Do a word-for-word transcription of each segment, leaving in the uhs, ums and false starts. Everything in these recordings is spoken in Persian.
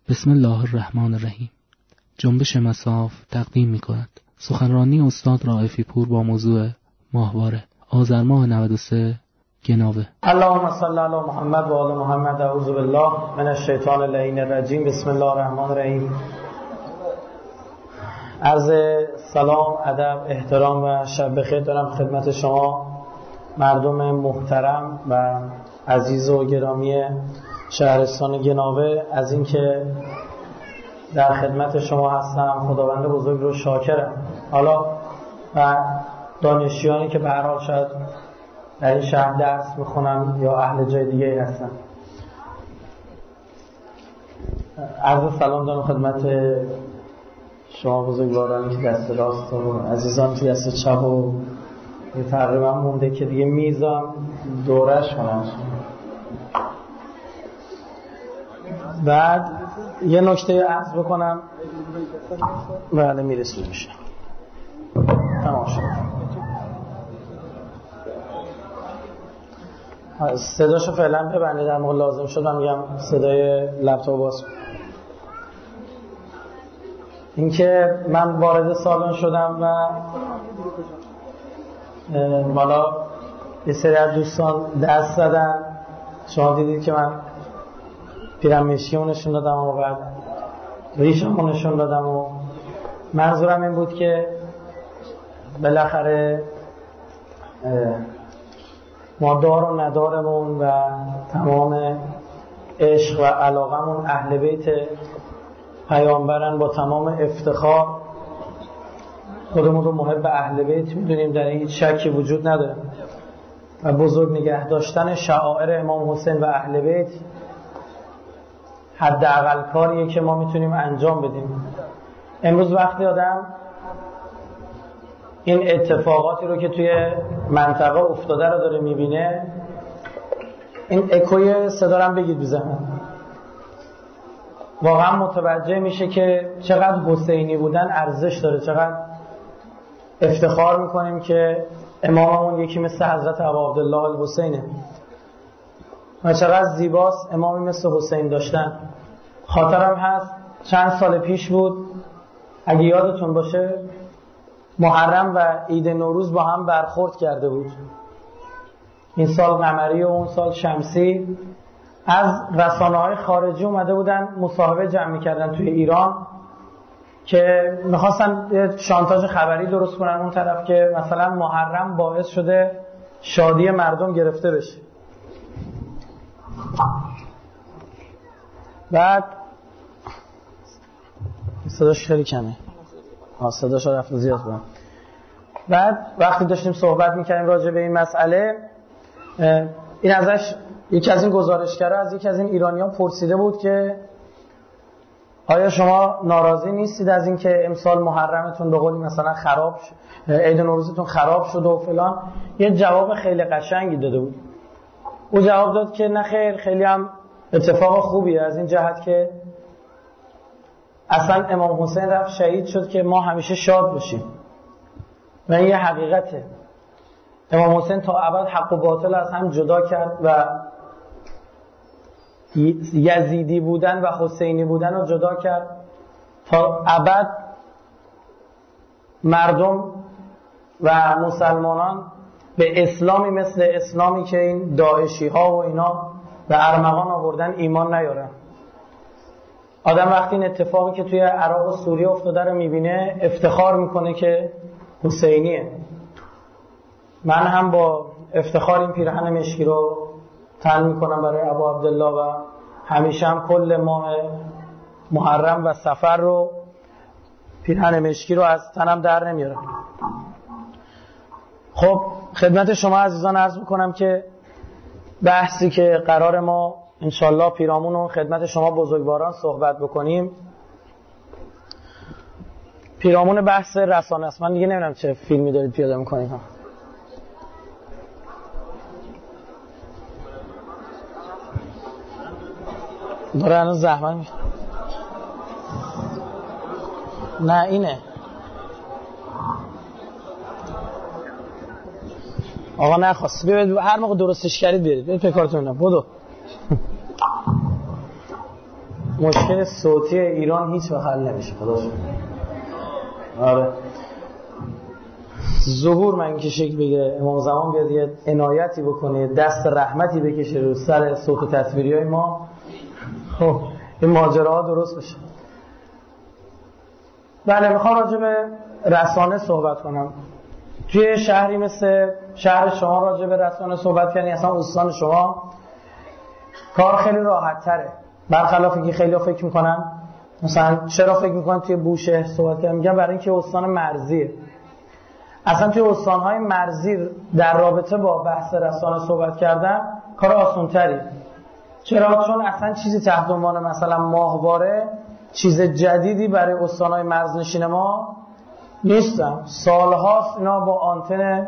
بسم الله الرحمن الرحیم. جنبش مصاف تقدیم می کند سخنرانی استاد رائفی پور با موضوع ماهواره آذر ماه نود و سه گناوه. اللهم صل علی محمد و آل محمد. اعوذ بالله من الشیطان اللعین الرجیم. بسم الله الرحمن الرحیم. عرض سلام، ادب، احترام و شب بخیر دارم خدمت شما مردم محترم و عزیز و گرامی شهرستان گناوه. از اینکه در خدمت شما هستم خداوند بزرگ رو شاکرم. حالا و دانشجویانی که به هر حال شاید در این شهر درس میخونن یا اهل جای دیگه هستن، عرض سلام دارم خدمت شما بزرگوارانی که دست راست و عزیزان که دست چپ و تقریبا مونده که دیگه میزم دورش کنم. بعد یه نکته عرض بکنم. بله میرسید میشه. تمام شد. صداشو فعلا ببندید، در موقع لازم شد من میگم صدای لپتاپ باز. اینکه من وارد سالن شدم و حالا یه سری از دوستان دست زدن. شما دیدید که من پیرمشیمو نشون دادم و بعد ریشمو نشون دادم و منظورم این بود که بالاخره ما دار و ندارمون و تمام عشق و علاقمون اهل بیت پیامبرن. با تمام افتخار خودمون رو محب اهل بیت میدونیم، در این هیچ شکی وجود نداره و بزرگ نگه داشتن شعائر امام حسین و اهل بیت حداقل کاریه که ما میتونیم انجام بدیم. امروز وقتی آدم این اتفاقاتی رو که توی منطقه افتاده رو داره میبینه، این اکوی صدا رو هم بگید بزنم، واقعا متوجه میشه که چقدر حسینی بودن ارزش داره، چقدر افتخار میکنیم که اماممون یکی مثل حضرت ابا عبدالله الحسینه و چقدر زیباست امامی مثل حسین داشتن. خاطرم هست چند سال پیش بود، اگه یادتون باشه، محرم و عید نوروز با هم برخورد کرده بود. این سال قمری و اون سال شمسی. از رسانه‌های خارجی اومده بودن مصاحبه جمع می‌کردن توی ایران که می‌خواستن یه شانتاژ خبری درست کنن اون طرف که مثلا محرم باعث شده شادی مردم گرفته بشه. بعد صداش خیلی کمه. ها صداش رفت زیاد بود. بعد وقتی داشتیم صحبت می‌کردیم راجع به این مسئله، این ازش یکی از این گزارشگرا از یکی از این ایرانیان پرسیده بود که آیا شما ناراضی نیستید از این که امسال محرمتون به قولی مثلا خراب شد، عید نوروزتون خراب شد و فلان؟ یه جواب خیلی قشنگی داده بود. او جواب داد که نه خیر، خیلی هم اتفاق خوبیه از این جهت که اصلا امام حسین رفت شهید شد که ما همیشه شاد باشیم و این یه حقیقته. امام حسین تا ابد حق و باطل از هم جدا کرد و یزیدی بودن و حسینی بودن رو جدا کرد تا ابد مردم و مسلمانان به اسلامی مثل اسلامی که این داعشی ها و اینا به ارمغان آوردن ایمان نیارن. آدم وقتی این اتفاقی که توی عراق و سوریه افتاده رو میبینه افتخار میکنه که حسینیه. من هم با افتخار این پیرهن مشکی رو تن میکنم برای ابا عبدالله و همیشه هم کل ماه محرم و صفر رو پیرهن مشکی رو از تنم در نمیارم. خب خدمت شما عزیزان عرض میکنم که بحثی که قرار ما انشالله پیرامون رو خدمت شما بزرگواران صحبت بکنیم، پیرامون بحث رسانه است. من دیگه نمیدونم چه فیلمی دارید پیاده میکنید ها. داره الان زحمت می نه اینه آقا نخواست. بیاید هر موقع درستش کردید بیارید. بیاید پکارتون بدو. مشکل صوتی ایران هیچ وقت حل نمیشه خدا شکر. آره ظهور من که شکل بگیره امام زمان بیاد یه عنایتی بکنه دست رحمتی بکشه رو سر صوت و تصویری های ما، خب این ماجراها درست بشه. بله میخوام راجع به رسانه صحبت کنم. توی شهری مثل شهر شما راجع به رسانه صحبت کردن، اصلا استان شما کار خیلی راحت تره، برخلاف اینکه خیلی ها فکر میکنن مثلا چرا فکر میکنن توی بوشهر صحبت کردن، میگم برای اینکه استان مرزیه. اصلا توی استانهای مرزی در رابطه با بحث رسانه صحبت کردن کار آسان تری. چرا؟ چون اصلا چیزی تحت عنوان مثلا ماهواره چیز جدیدی برای استانهای مرزنشین ما نیستن. سالهاست اینا با آنتن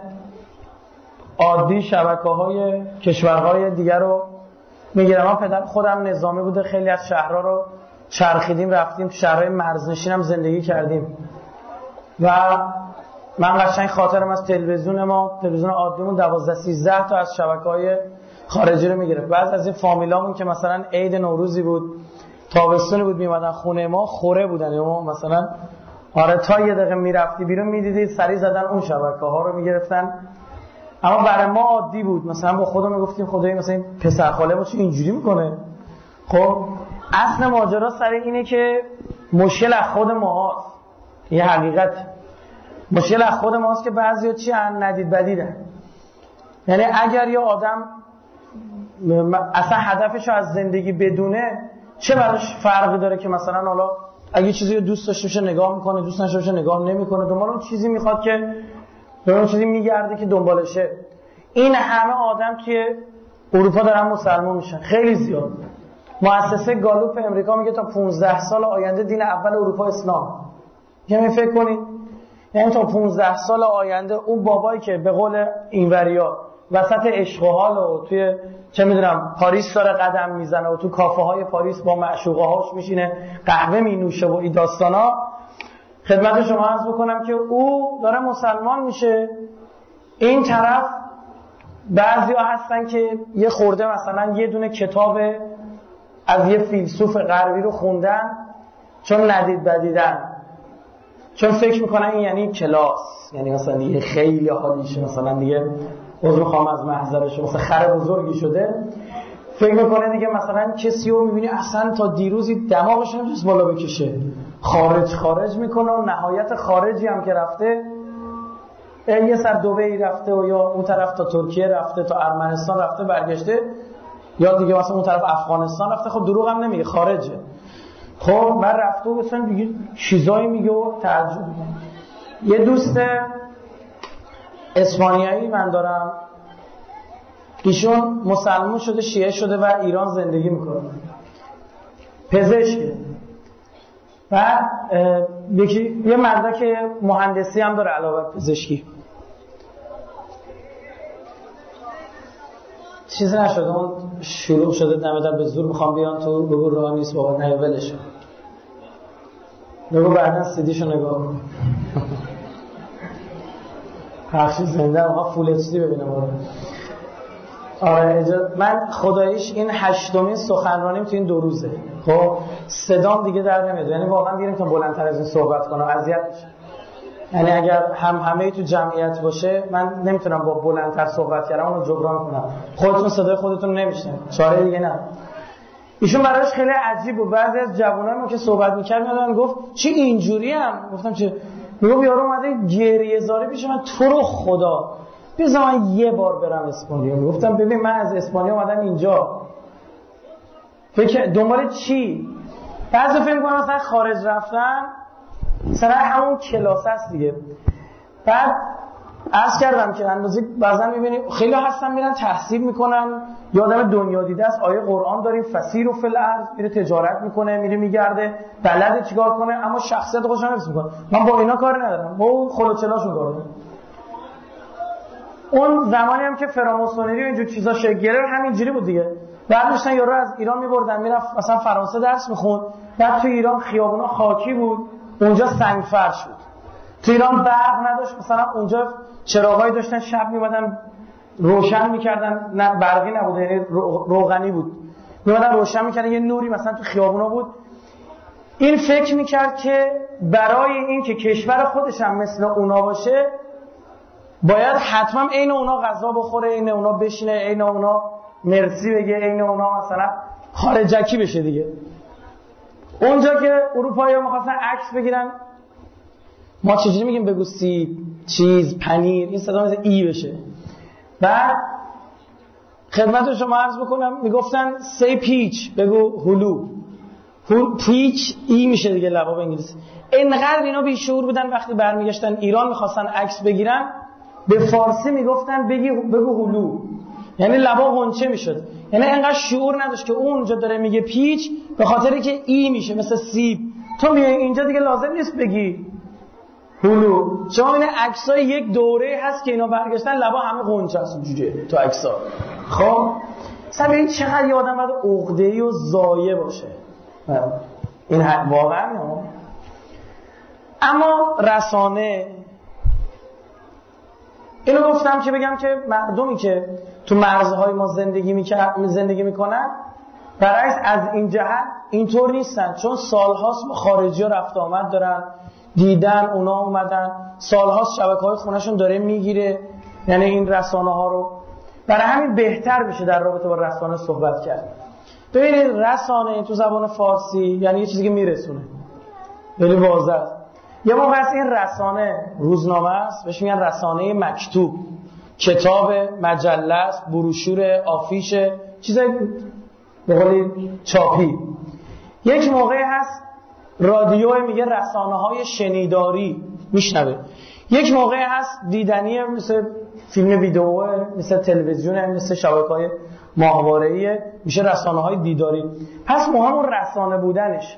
عادی شبکه‌های کشورهای دیگر رو میگیرم. من پدر خودم نظامی بوده، خیلی از شهرها رو چرخیدیم رفتیم، تو شهرهای مرزنشین هم زندگی کردیم و من قشنگ خاطرم از تلویزیون ما، تلویزیون عادیمون دوازده سیزده تا از شبکه‌های خارجی رو میگرفت. بعض از این فامیلامون که مثلا عید نوروزی بود، تابستونی بود، میمدن خونه ما، خوره بودن یا ما مثلا آره تا یه دقیقه میرفتی بیرون میدیدید سریع زدن اون شبکه‌ها رو میگرفتن. اما برای ما عادی بود، مثلا با خودمون میگفتیم خدای مثلا این پسر خاله ما چه اینجوری میکنه. خب اصل ماجرا سر اینه که مشکل از خود ماست. یه حقیقت مشکل از خود ماست که بعضیا چی ان ندید بدیدن. یعنی اگر یه آدم اصلا هدفش از زندگی بدونه، چه براش فرقی داره که مثلا حالا اگه چیزی رو دوست داشته باشه نگاه میکنه، دوست نداشته باشه نگاه نمیکنه، دنبال اون چیزی میخواد که اون چیزی میگرده که دنبالشه. این همه آدم توی اروپا دارن مسلمان میشن، خیلی زیاد. مؤسسه گالوپ امریکا میگه تا پانزده سال آینده دین اول اروپا اسلام. یعنی فکر کنید یعنی تا پانزده سال آینده اون بابایی که به قول اینوریا وسط عشق و حال و توی چه میدونم پاریس داره قدم میزنه و تو کافه های پاریس با معشوقه هاش میشینه قهوه مینوشه و این داستانا، خدمت شما عرض بکنم که او داره مسلمان میشه. این طرف بعضیا هستن که یه خورده مثلا یه دونه کتاب از یه فیلسوف غربی رو خوندن چون ندید بدیدن، چون فکر میکنن این یعنی کلاس، یعنی مثلا دیگه خیلی حالیشه، مثلا دیگه عذر میخوام از محضرش، مثلا خر بزرگی شده، فکر میکنه دیگه مثلا کسی رو میبینی اصلا تا دیروزی دماغش نمیتونست بالا بکشه، خارج خارج میکنه و نهایت خارجی هم که رفته یه سر دبی رفته و یا اون طرف تا ترکیه رفته، تا ارمنستان رفته برگشته، یا دیگه مثلا اون طرف افغانستان رفته. خب دروغ هم نمیگه، خارجه. خب من رفته و مثلا دیگه چیزایی میگه و تعجب میکنه. یه دوست اسپانیایی من دارم، ایشون مسلمان شده، شیعه شده و ایران زندگی میکنه، پزشکه. بعد یکی یه مدرک مهندسی هم داره علاوه بر پزشکی. چیزی نشده، اون شروع شده دم در به زور میخوام بیان تو، بگو راه نیست بابا، نه ولش کن، بگو بعدن سیدیشو نگاه کن. پخش زنده ما فول اچ دی ببینم. آره من خداییش این هشتمین سخنرانیم تو این دو روزه. خب صدام دیگه در نمیاد، یعنی واقعا دیگه نمیتونم بلندتر از این صحبت کنم، اذیت میشه. یعنی اگر هم همه تو جمعیت باشه من نمیتونم با بلندتر صحبت کردم اونو جبران کنم، خودتون صدای خودتون نمیشنوید، چاره دیگه نه. ایشون براش خیلی عجیب بود. بعضی از جوانای ما که صحبت می‌کرد میادن گفت چی اینجوری هم، گفتم چه؟ میگم یارو اومده گریه زاری پیش من، تو رو خدا بذار من یه بار برم اسپانیا. گفتم ببین من از اسپانیا اومدم اینجا، فکر دنبال چی؟ بعضی فکر می‌کنن مثلا خارج رفتن مثلا همون کلاس است دیگه. بعد عرض کردم که اندازه بعضا می‌بینی خیلی هستن میرن تحصیل میکنن، یه آدم دنیا دیده است، آیه قرآن داریم فسیر و فی الارض، میره تجارت میکنه، میره میگرده، بلده چیکار کنه، اما شخصیت خودش رو حفظ میکنه. من با اینا کاری ندارم، با اون خلوچلاشون کار دارم. اون زمانی هم که فراماسونری و اینجور چیزا شکل گرفت همینجوری بود دیگه. بعد داشتن یارو از ایران میبردن میرفت مثلا فرانسه درس میخوند، بعد تو ایران خیابونا خاکی بود، اونجا سنگ فرش بود. تو ایران برق نداشت، مثلا اونجا چراغایی داشتن شب میمدن روشن میکردن، نه برقی نبود، یعنی روغنی بود، میمدن روشن میکردن، یه نوری مثلا تو خیابونا بود، این فکر میکرد که برای این که کشور خودش هم مثل اونا باشه باید حتما عین اونا غذا بخوره، عین اونا بشینه، عین اونا مرسی بگه، عین اونا مثلا خارجکی بشه دیگه. اونجا که اروپایی‌ها می‌خواستن عکس بگیرن، ما چجوری میگیم بگو سیب، چیز، پنیر، این صدا مثل ای بشه. بعد خدمت شما عرض بکنم میگفتن سی پیچ، بگو هلو. هول پیچ ای میشه دیگه لبا به انگلیسی. اینقدر اینا بیشعور بودن وقتی برمیگشتن ایران میخواستن عکس بگیرن به فارسی میگفتن بگی بگو هلو، یعنی لبا غنچه میشد. یعنی اینقدر شعور نداشت که اونجا داره میگه پیچ به خاطری که ای میشه مثل سیب. تو میای اینجا دیگه لازم نیست بگی هلو. شما این عکسای یک دوره هست که اینا برگشتن لبا همه غنچه است جوجه تو عکس‌ها. خب سبب چقدر یه آدم باید عقده‌ای و ضایع باشه. این واقعا نه. اما رسانه، اینو گفتم که بگم که مردمی که تو مرزهای ما زندگی میکنن زندگی میکنن برعکس از این جهت اینطور نیستن، چون سالهاست با خارجی‌ها رفت آمد دارن، دیدن اونا اومدن، سالهاست شبکه‌های خونه‌شون داره میگیره، یعنی این رسانه ها رو. برای همین بهتر میشه در رابطه با رسانه صحبت کرد. ببینید رسانه تو زبان فارسی یعنی یه چیزی که میرسونه، خیلی واضح است. یه موقع از این رسانه روزنامه است، بهش میگن رسانه مکتوب، کتاب، مجله است، بروشور، آفیش، چیزای به قولی چاپی. یک موقع هست رادیو، میگه رسانه های شنیداری، میشنوه. یک موقع هست دیدنی، مثل فیلم ویدئوه، مثل تلویزیونه، مثل شبکه‌های ماهواره‌ای، میشه رسانه‌های دیداری. پس مهم اون رسانه بودنش.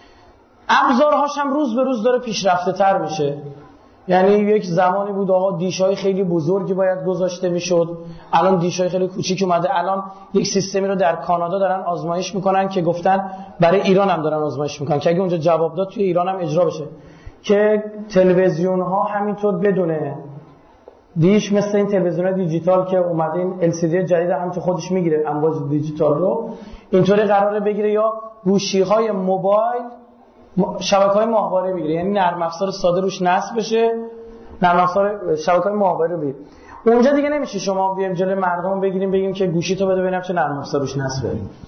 ابزارهاش هم روز به روز داره پیشرفته تر میشه. یعنی یک زمانی بود آقا دیشای خیلی بزرگی باید گذاشته میشد، الان دیشای خیلی کوچیک اومده. الان یک سیستمی رو در کانادا دارن آزمایش میکنن که گفتن برای ایران هم دارن آزمایش میکنن که اگه اونجا جواب داد توی ایران هم اجرا بشه، که تلویزیون ها همینطور بدونه دیش، مثل این تلویزیون دیجیتال که اومده، این ال سی دی جدید هم که خودش میگیره امواج دیجیتال رو، اینطوری قراره بگیره، یا گوشی های موبایل شبکه‌های ماهواره بگیره، یعنی نرم افزار ساده روش نصب بشه، نرم افزار شبکه‌های ماهواره بگیره. اونجا دیگه نمیشه شما بیایم جلوی مردم بگیریم بگیم که گوشی تو بده ببینم چه نرم افزار روش نصبه،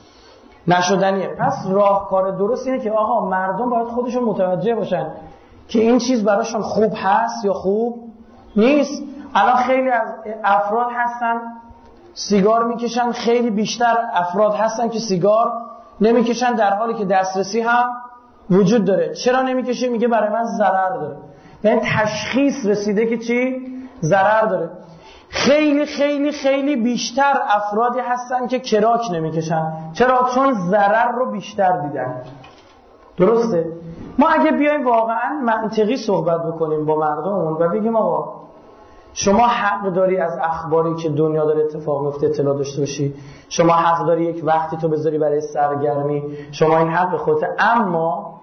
نشدنیه. پس راهکار درست اینه که آقا مردم باید خودشون متوجه باشن که این چیز براشون خوب هست یا خوب نیست. الان خیلی از افراد هستن سیگار میکشن، خیلی بیشتر افراد هستن که سیگار نمیکشن در حالی که دسترسی هم وجود داره. چرا نمیکشه؟ میگه برای من ضرر داره. یعنی تشخیص رسیده که چی؟ ضرر داره. خیلی خیلی خیلی بیشتر افرادی هستن که کراک نمیکشن. چرا؟ چون ضرر رو بیشتر دیدن. درسته؟ ما اگه بیایم واقعا منطقی صحبت بکنیم با مردممون و بگیم آقا شما حق داری از اخباری که دنیا داره اتفاق میفته اطلاع داشته باشی، شما حق داری یک وقتی تو بذاری برای سرگرمی، شما این حق خودته، اما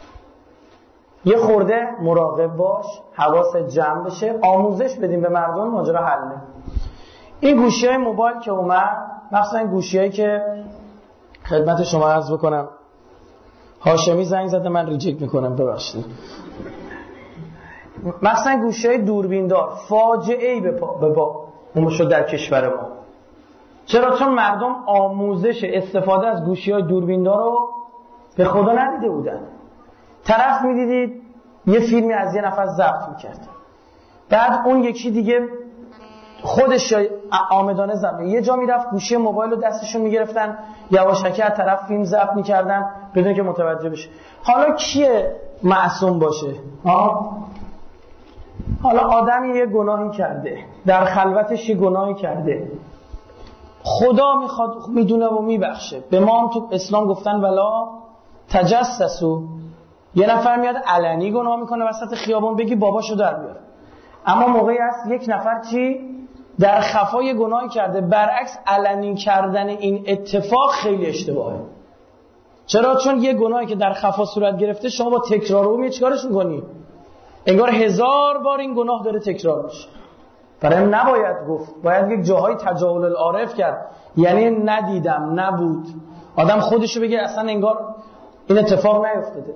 یه خورده مراقب باش، حواست جمع بشه، آموزش بدیم به مردم، ماجرا حله. این گوشی‌های موبایل که اومد، مثلا این گوشی‌هایی که خدمت شما عرض بکنم، هاشمی زنگ زده من ریجکت میکنم ببخشید، مثلا گوشی‌های دوربیندار فاجعه‌ای به پا به پا اون شد در کشور ما. چرا؟ چون مردم آموزش استفاده از گوشی‌های دوربیندار رو به خدا ندیده بودن. طرف می‌دیدید یه فیلمی از یه نفر ضبط می‌کرد، بعد اون یکی دیگه خودش آمدانه ضبط، یه جا میرفت گوشی موبایل رو دستشون میگرفتن یواشکی از طرف فیلم ضبط می‌کردن بدون که متوجه بشه. حالا کیه معصوم باشه؟ ها؟ حالا آدمی یه گناهی کرده، در خلوتش یه گناهی کرده، خدا میخواد میدونه و میبخشه. به ما هم تو اسلام گفتن ولا تجسسو. یه نفر میاد علنی گناه میکنه وسط خیابان، بگی باباشو در بیار. اما موقعی هست یک نفر چی؟ در خفای گناهی کرده. برعکس علنی کردن این اتفاق خیلی اشتباهه. چرا؟ چون یه گناهی که در خفا صورت گرفته شما با تکرار اون چیکارش میکنی؟ انگار هزار بار این گناه داره تکرار میشه. برای نباید گفت، باید یک جاهای تجاهل العارف کرد، یعنی ندیدم، نبود. آدم خودشو بگه اصلا انگار این اتفاق نیفتاده.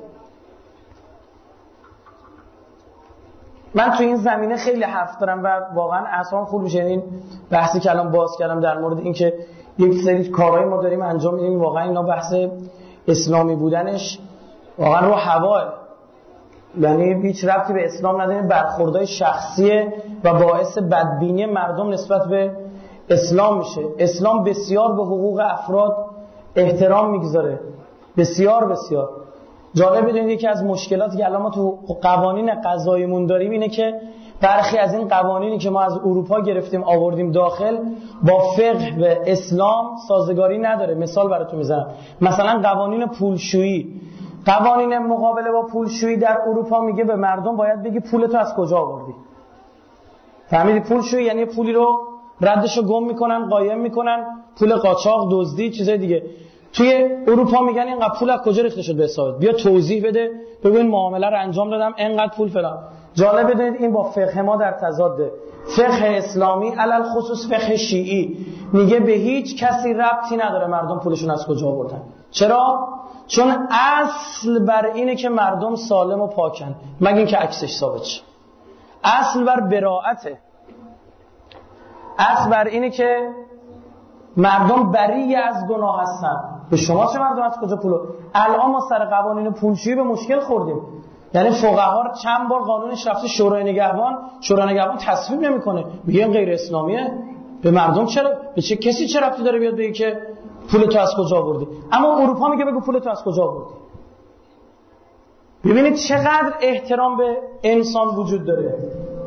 من تو این زمینه خیلی حرف دارم و واقعا اعصابم خورد میشه. این بحثی که الان باز کردم در مورد این که یک سری کارهای ما داریم انجام میدیم، واقعا اینا بحث اسلامی بودنش واقعا رو هواه، یعنی هیچ ربطی به اسلام نداره، برخوردهای شخصیه و باعث بدبینی مردم نسبت به اسلام میشه. اسلام بسیار به حقوق افراد احترام میگذاره، بسیار بسیار. جالب بدونید یکی از مشکلاتی که الان ما تو قوانین قضاییمون داریم اینه که برخی از این قوانینی که ما از اروپا گرفتیم آوردیم داخل با فقه و اسلام سازگاری نداره. مثال براتون میزنم، مثلا قوانین پولشویی، قوانین مقابله با پولشویی در اروپا میگه به مردم باید بگی پولتو از کجا آوردی. فهمیدی؟ پولشویی یعنی پولی رو ردشو گم میکنن، قایم میکنن، پول قاچاق، دزدی، چیزای دیگه. توی اروپا میگن اینقدر پول از کجا ریخته شد به حسابت، بیا توضیح بده، بگو این معامله رو انجام دادم اینقدر پول فلان. جالب بدونید این با فقه ما در تضاده. فقه اسلامی علل خصوص فقه شیعی میگه به هیچ کسی ربطی نداره مردم پولشون از کجا آوردن. چرا؟ چون اصل بر اینه که مردم سالم و پاکن، مگه اینکه عکسش ثابت شه. اصل بر براءته، اصل بر اینه که مردم بری از گناه هستن. به شما چه مردم از کجا پولو؟ الان ما سر قوانین پولشویی به مشکل خوردیم. یعنی فقها چند بار قانونش رفته شورای نگهبان، شورای نگهبان تصویب نمیکنه، میگه این غیر اسلامیه. به مردم چرا؟ به چه کسی چه ربطی داره بیاد بگه که پول تو از کجا آوردی؟ اما اروپا میگه بگو پول تو از کجا آوردی. ببینید چقدر احترام به انسان وجود داره.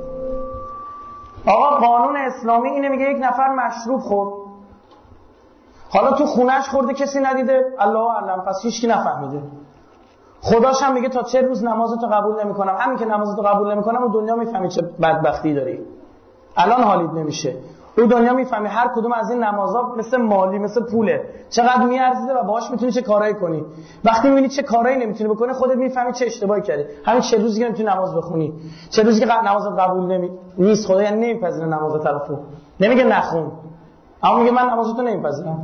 آقا قانون اسلامی اینه، میگه یک نفر مشروب خورد، حالا تو خونهش خورده کسی ندیده، الله اعلم، پس هیچ کی نفهمیده. خداش هم میگه تا چه روز نمازتو قبول نمیکنم. همین که نمازتو قبول نمیکنم و دنیا میفهمی چه بدبختی داری. الان حالیت نمیشه. او دنیا میفهمی هر کدوم از این نمازها مثل مالی، مثل پوله، چقدر میارزه و باهاش میتونی چه کارایی کنی. وقتی میبینی چه کارایی نمیتونی بکنی خودت میفهمی چه اشتباهی کردی. همین چه روزی که نمیتونی نماز بخونی، چه روزی که نمازت قبول نمی نیست، خدا یعنی نمیپذیره نماز طرفو. نمیگه نخون، اما میگه من نمازتو نمیپذیرم.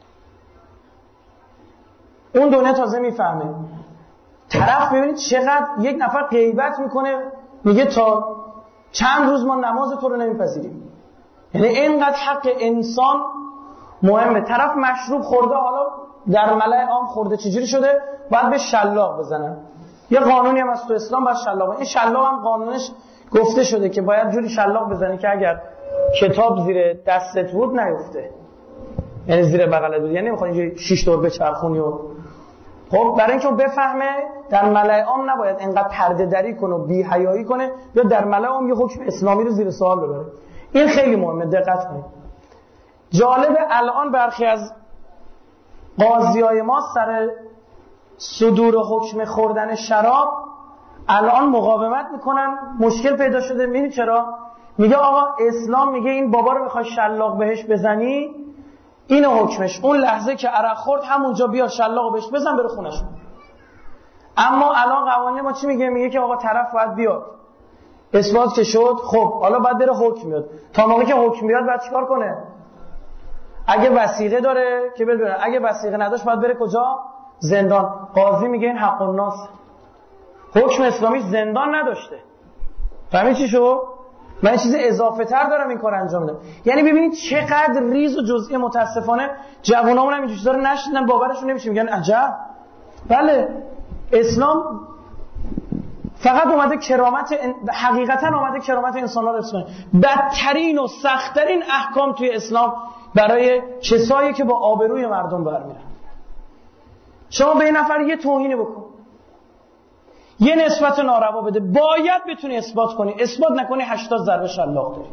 اون دنیا تازه میفهمه. طرف ببینید چقدر یک نفر غیبت میکنه، میگه تا چند روز ما نماز تو رو نمیپذیریم. یعنی اینقدر حق انسان مهمه. طرف مشروب خورده، حالا در ملأ عام خورده، چجوری شده؟ باید به شلاق بزنن. یه قانونی هم از تو اسلام باید شلاق. این شلاق هم قانونش گفته شده که باید جوری شلاق بزنی که اگر کتاب زیر دستت بود نیفته، یعنی زیر بغلت بود، یعنی نمیخوای اینجوری شش دور بچرخونی. و خب برای اینکه بفهمه در ملأ عام نباید اینقدر پرده دری کنه و بی حیایی کنه یا در ملأ عام یه حکم اسلامی رو زیر سوال ببره. این خیلی مهمه، دقت کنید. جالب الان برخی از قاضیای ما سر صدور حکم خوردن شراب الان مقاومت میکنن، مشکل پیدا شده. میدونی چرا؟ میگه آقا اسلام میگه این بابا رو میخوای شلاق بهش بزنی، این حکمش، اون لحظه که عرق خورد همونجا بیا شلاقو بهش بزن بره خونش. اما الان قوانین ما چی میگه؟ میگه که آقا طرف باید بیاد، اثبات که شد، خب حالا باید بره حکم بیاد. تا موقعی که حکم بیاد باید چیکار کنه؟ اگه وثیقه داره که بدونه، اگه وثیقه نداشت باید بره کجا؟ زندان. قاضی میگه این حق الناس، حکم اسلامی زندان نداشته. فهمید چی شد؟ من چیز اضافه تر دارم این کار انجام میدم. یعنی ببینید چقدر ریز و جزئی. متاسفانه جوانامون هم این چیزا رو نشدن، باورشون نمیشه، میگن عجب. بله، اسلام فقط اومده کرامت، حقیقتا اومده کرامت انسان‌ها رو حفظ کنه. بدترین و سخت‌ترین احکام توی اسلام برای کسایی که با آبروی مردم برمیرن. شما به این نفر یه توهینی بکن، یه نسبت ناروا بده، باید بتونی اثبات کنی. اثبات نکنی هشتاد ضربه شلاق داری.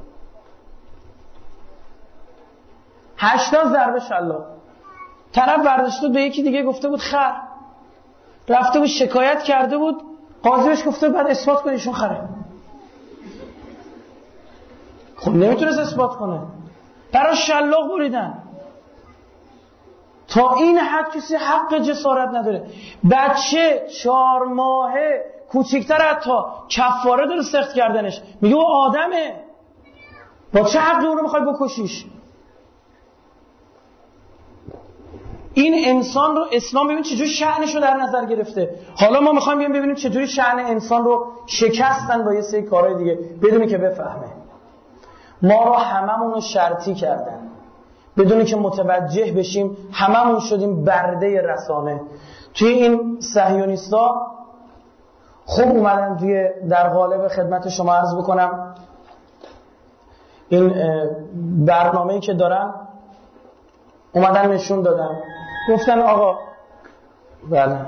هشتاد ضربه شلاق. طرف برداشته به یکی دیگه گفته بود خر، رفته بود شکایت کرده بود، قاضی بهش گفته بعد اثبات کنی ایشون خره. خب نمیتونست اثبات کنه، براش شلاق بریدن. تا این حد کسی حق جسارت نداره. بچه چهار ماهه کوچیکتر حتی کفاره داره سخت کردنش، میگه او آدمه، با چه حقی اون رو میخوای بکشیش؟ این انسان رو اسلام ببین چجوری شأنش رو در نظر گرفته. حالا ما میخوایم بیایم ببینیم چجوری شأن انسان رو شکستن با یه سری کارهای دیگه بدونی که بفهمه. ما رو هممون رو شرطی کردن بدونی که متوجه بشیم، هممون شدیم برده رسانه. توی این صهیونیستا خوب اومدن توی در قالب خدمت شما عرض بکنم این برنامه‌ای که دارن اومدن نشون دادن، گفتن آقا بله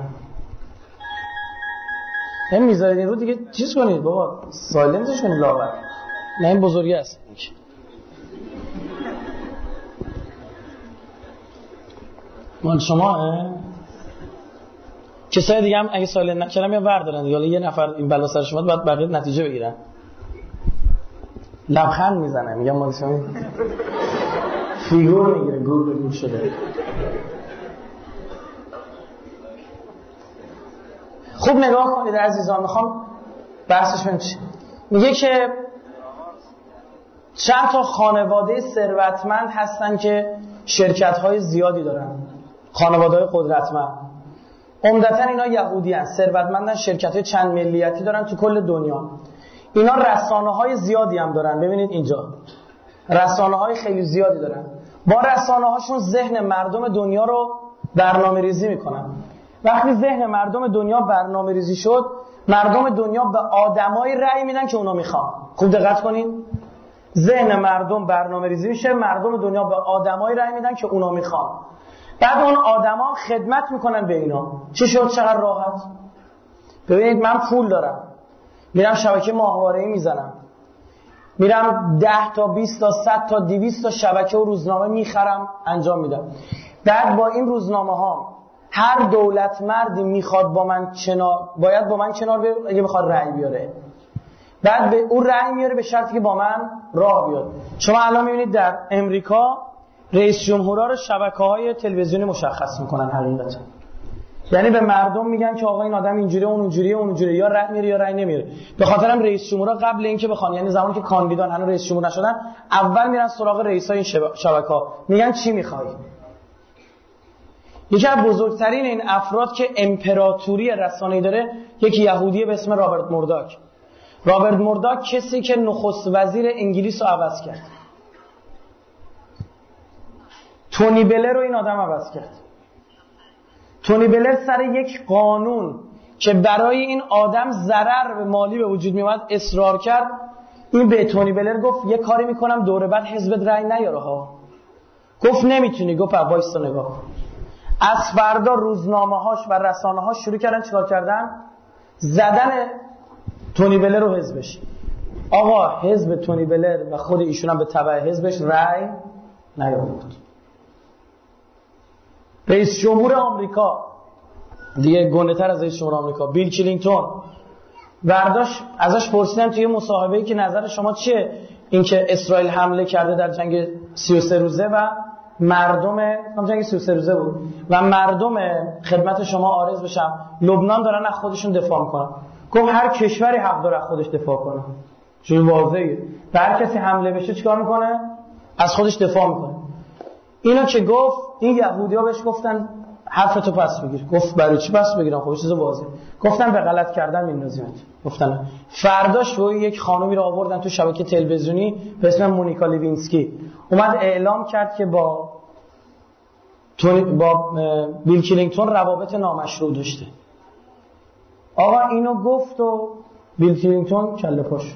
هم میذارید این رو دیگه چیز کنید بابا، سایلنتش کنید لاغر، نه این بزرگی است. مال شما کسای دیگه هم اگه سایلنت نکردم یا بردارن دیگه، حالا یه نفر این بلا سر شما بعد بقیه نتیجه بگیرن. لبخند میزنه میگم مال شما فیگور میگیره، گور به گور شده. خوب نگاه کنید عزیزان، میخوام بحثش ببینم چی میگه که چند تا خانواده ثروتمند هستن که شرکت‌های زیادی دارن، خانواده‌های قدرتمند. عمدتاً اینا یهودی هستن، ثروتمندن، شرکت‌های چند ملیتی دارن تو کل دنیا. اینا رسانه‌های زیادی هم دارن. ببینید اینجا رسانه‌های خیلی زیادی دارن. با رسانه‌هاشون ذهن مردم دنیا رو برنامه‌ریزی میکنن. وقتی ذهن مردم دنیا برنامه‌ریزی شد، مردم دنیا به آدمایی رأی میدن که اونا میخوان. خوب دقت کنید، ذهن مردم برنامه‌ریزی میشه، مردم دنیا به آدمایی رأی میدن که اونا میخوان. بعد اون آدما خدمت میکنن به اینا. چی شد؟ چقدر راحت. ببینید من پول دارم، میرم شبکه ماهواره‌ای میزنم، میرم ده تا بیست تا صد تا دویست تا شبکه و روزنامه میخرم انجام میدم. بعد با این روزنامه ها هر دولت مردی میخواد با من کنار، باید با من کنار بیاد اگه بخواد رأی بیاره. بعد به اون رأی میاره به شرطی که با من راه بیاد. شما الان میبینید در امریکا رئیس جمهورها رو شبکه‌های تلویزیونی مشخص میکنن حقیقتا. یعنی به مردم میگن که آقا این آدم اینجوریه اون اونجوریه اون اونجوریه، یا رأی میاره یا رأی نمیاره. به خاطرم رئیس جمهورها قبل اینکه بخوان، یعنی زمانی که کاندیدان هنوز رئیس جمهور نشدن، اول میرن سراغ رئیسای این شبکه‌ها میگن چی میخوای. یکی از بزرگترین این افراد که امپراتوری رسانه‌ای داره یکی یهودیه به اسم رابرت مورداک. رابرت مورداک کسی که نخست وزیر انگلیس رو عوض کرد. تونی بلر رو این آدم عوض کرد. تونی بلر سر یک قانون که برای این آدم ضرر مالی به وجود می اومد اصرار کرد. این به تونی بلر گفت یه کاری میکنم دوره بعد حزبت رأی نیاره ها. گفت نمیتونی. گفت وایسا نگاه. از فردا روزنامه‌هاش و رسانه‌هاش شروع کردن چیکار کردن؟ زدن تونی بلر رو حزبش. آقا حزب تونی بلر و خود ایشون هم به تبع حزبش رأی نیاورد. رئیس جمهور آمریکا دیگه گنده‌تر از رئیس جمهور آمریکا، بیل کلینتون، برداشت ازش پرسیدن توی مصاحبه‌ای که نظر شما چیه اینکه اسرائیل حمله کرده در جنگ سی و سه روزه و مردم هم جنگ سی و سه روزه بود و مردم خدمت شما عارض بشن، لبنان دارن از خودشون دفاع میکنن. گفت هر کشوری حق داره از خودش دفاع کنه. چون واضحه هر کسی حمله بشه چیکار میکنه؟ از خودش دفاع میکنه. اینو که گفت این یهودی‌ها بهش گفتن حرفتو پس بگیر. گفت برای چی پس بگیرم؟ خب چیز واضحه. گفتن به غلط کردن میندازیمت. گفتن فرداش رو یک خانومی رو آوردن تو شبکه تلویزیونی به اسم مونیکا لیوینسکی، اومد اعلام کرد که با با بیل کلینتون روابط نامشروع داشته. آقا اینو گفت و بیل کلینتون کله پاش.